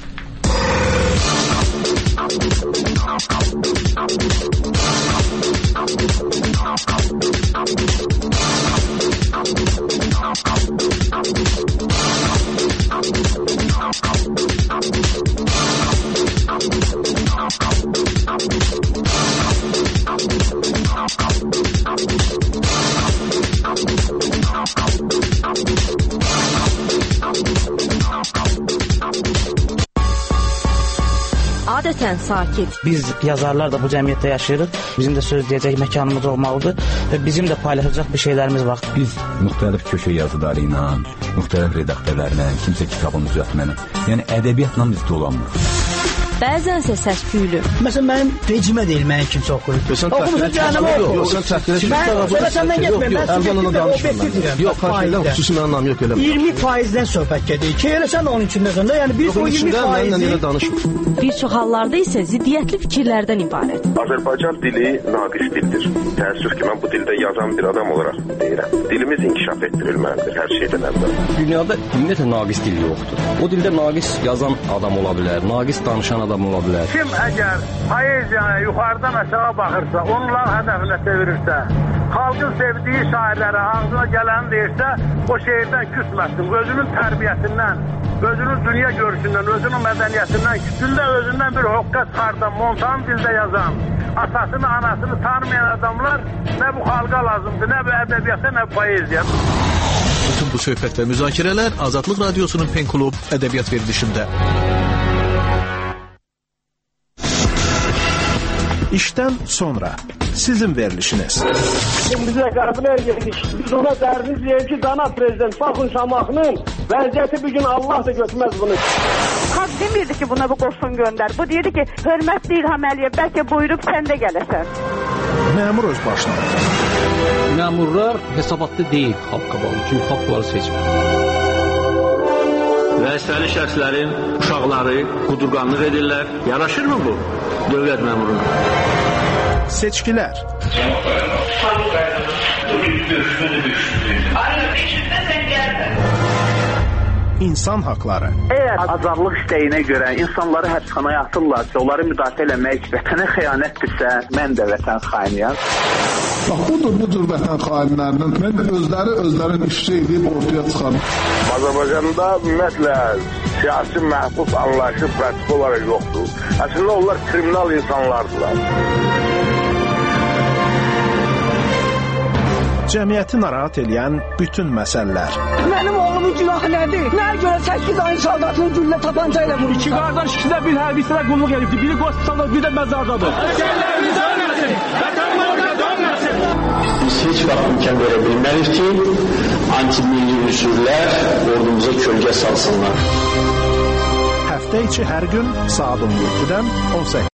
Adətən sakit. Biz yazarlar da bu cəmiyyətdə yaşayırıq. Bizim də söz deyəcək məkanımız olmalıdır və bizim də paylaşacaq bir şeylərimiz var. Biz müxtəlif köşə yazıları ilə, müxtəlif redaktörlərlə, kimsə kitabını düzəltməklə, yəni ədəbiyyatla biz dolanmırıq. Bəzənsə səs-küylü. Məsələn, mənim vecimə deyil, mənim kimsə oxuyur. Oxumusun cəhənnəmə oxuyur. Yox, sən çəkilək. Mən səndən getməyim. Mən əvvələn danışmıram. Yox, xahiş yox elə. 20%-dən söhbət gedir. Ki eləsən onun içindəsən də, yəni biz o 20%-i bir çox hallarda isə ziddiyyətli fikirlərdən ibarət. Azərbaycan dili naqis dildir. Təəssüf ki, mən bu dildə yazan bir adam olaraq deyirəm. Dilimiz inkişaf etdirilməlidir hər şeydən əvvəl. Dünyada ümumiyyətlə naqis dil yoxdur. O dildə naqis yazan adam ola bilər, naqis danışan adam ola bilər. Kim əgər poeziyaya yuxarıdan aşağı baxırsa, onlar hədəfinə çevirirsə, xalqın sevdiyi şairlərə ağzına gələni deyirsə, o şeirdən küsməsin. Özünün tərbiyəsindən, özünün dünya görüşündən, özünün mədəniyyətindən, gündə özündən bir hoqqa çıxardan, montan dildə yazan, atasını, anasını tanımayan adamlar nə bu xalqa lazımdır, nə bu ədəbiyyata, nə bu poeziya. Bütün bu söhbət və müzakirələr Azadlıq Radiosunun Pen Klub ədəbiyyat verilişində. İşdən sonra sizin verilişiniz. Bizə qəbul edirik. Biz ona dərdiz deyək ki, cənab prezident, baxın Şamaxının vəziyyəti bir gün Allah da götürməz bunu. Xalq demirdi ki, buna bu qoşun göndər. Bu deyirdi ki, hörmətli İlham Əliyev, bəlkə buyurub sən də gələsən. Məmur öz başına. Məmurlar hesabatlı deyil xalq qabağında, çünki xalq bunları seçmir. Vəzifəli şəxslərin uşaqları qudurqanlıq edirlər. Yaraşırmı bu dövlət məmuruna? Seçkilər. İnsan haqları. Əgər azadlıq istəyinə görə insanları həbsxanaya atırlarsa, onları müdafiə eləmək vətənə xəyanətdirsə, mən də vətən xainiyəm. Bax, budur bu cür vətən xainlərinin mən özlərin işçi edib ortaya çıxar. Azərbaycanda ümumiyyətlə siyasi məhbus anlayışı pratik olaraq yoxdur. Əslində onlar kriminal insanlardılar. Cəmiyyəti narahat edən bütün məsələlər. Mənim oğlumun günahı nədir? Nəyə görə 8 ayın soldatını güllə tapanca ilə vurur? İki qardaş ikisində bir hərbiçilərə qulluq edibdir. Biri qoşqalda, biri də məzardadır. Əsgərlərimiz ölməsin! Vətənlərimiz ölməsin! Biz heç vaxt imkan verə bilmərik ki, anti-milli unsurlar ordumuza kölgə salsınlar. Həftə içi hər gün saat 17-dən 18.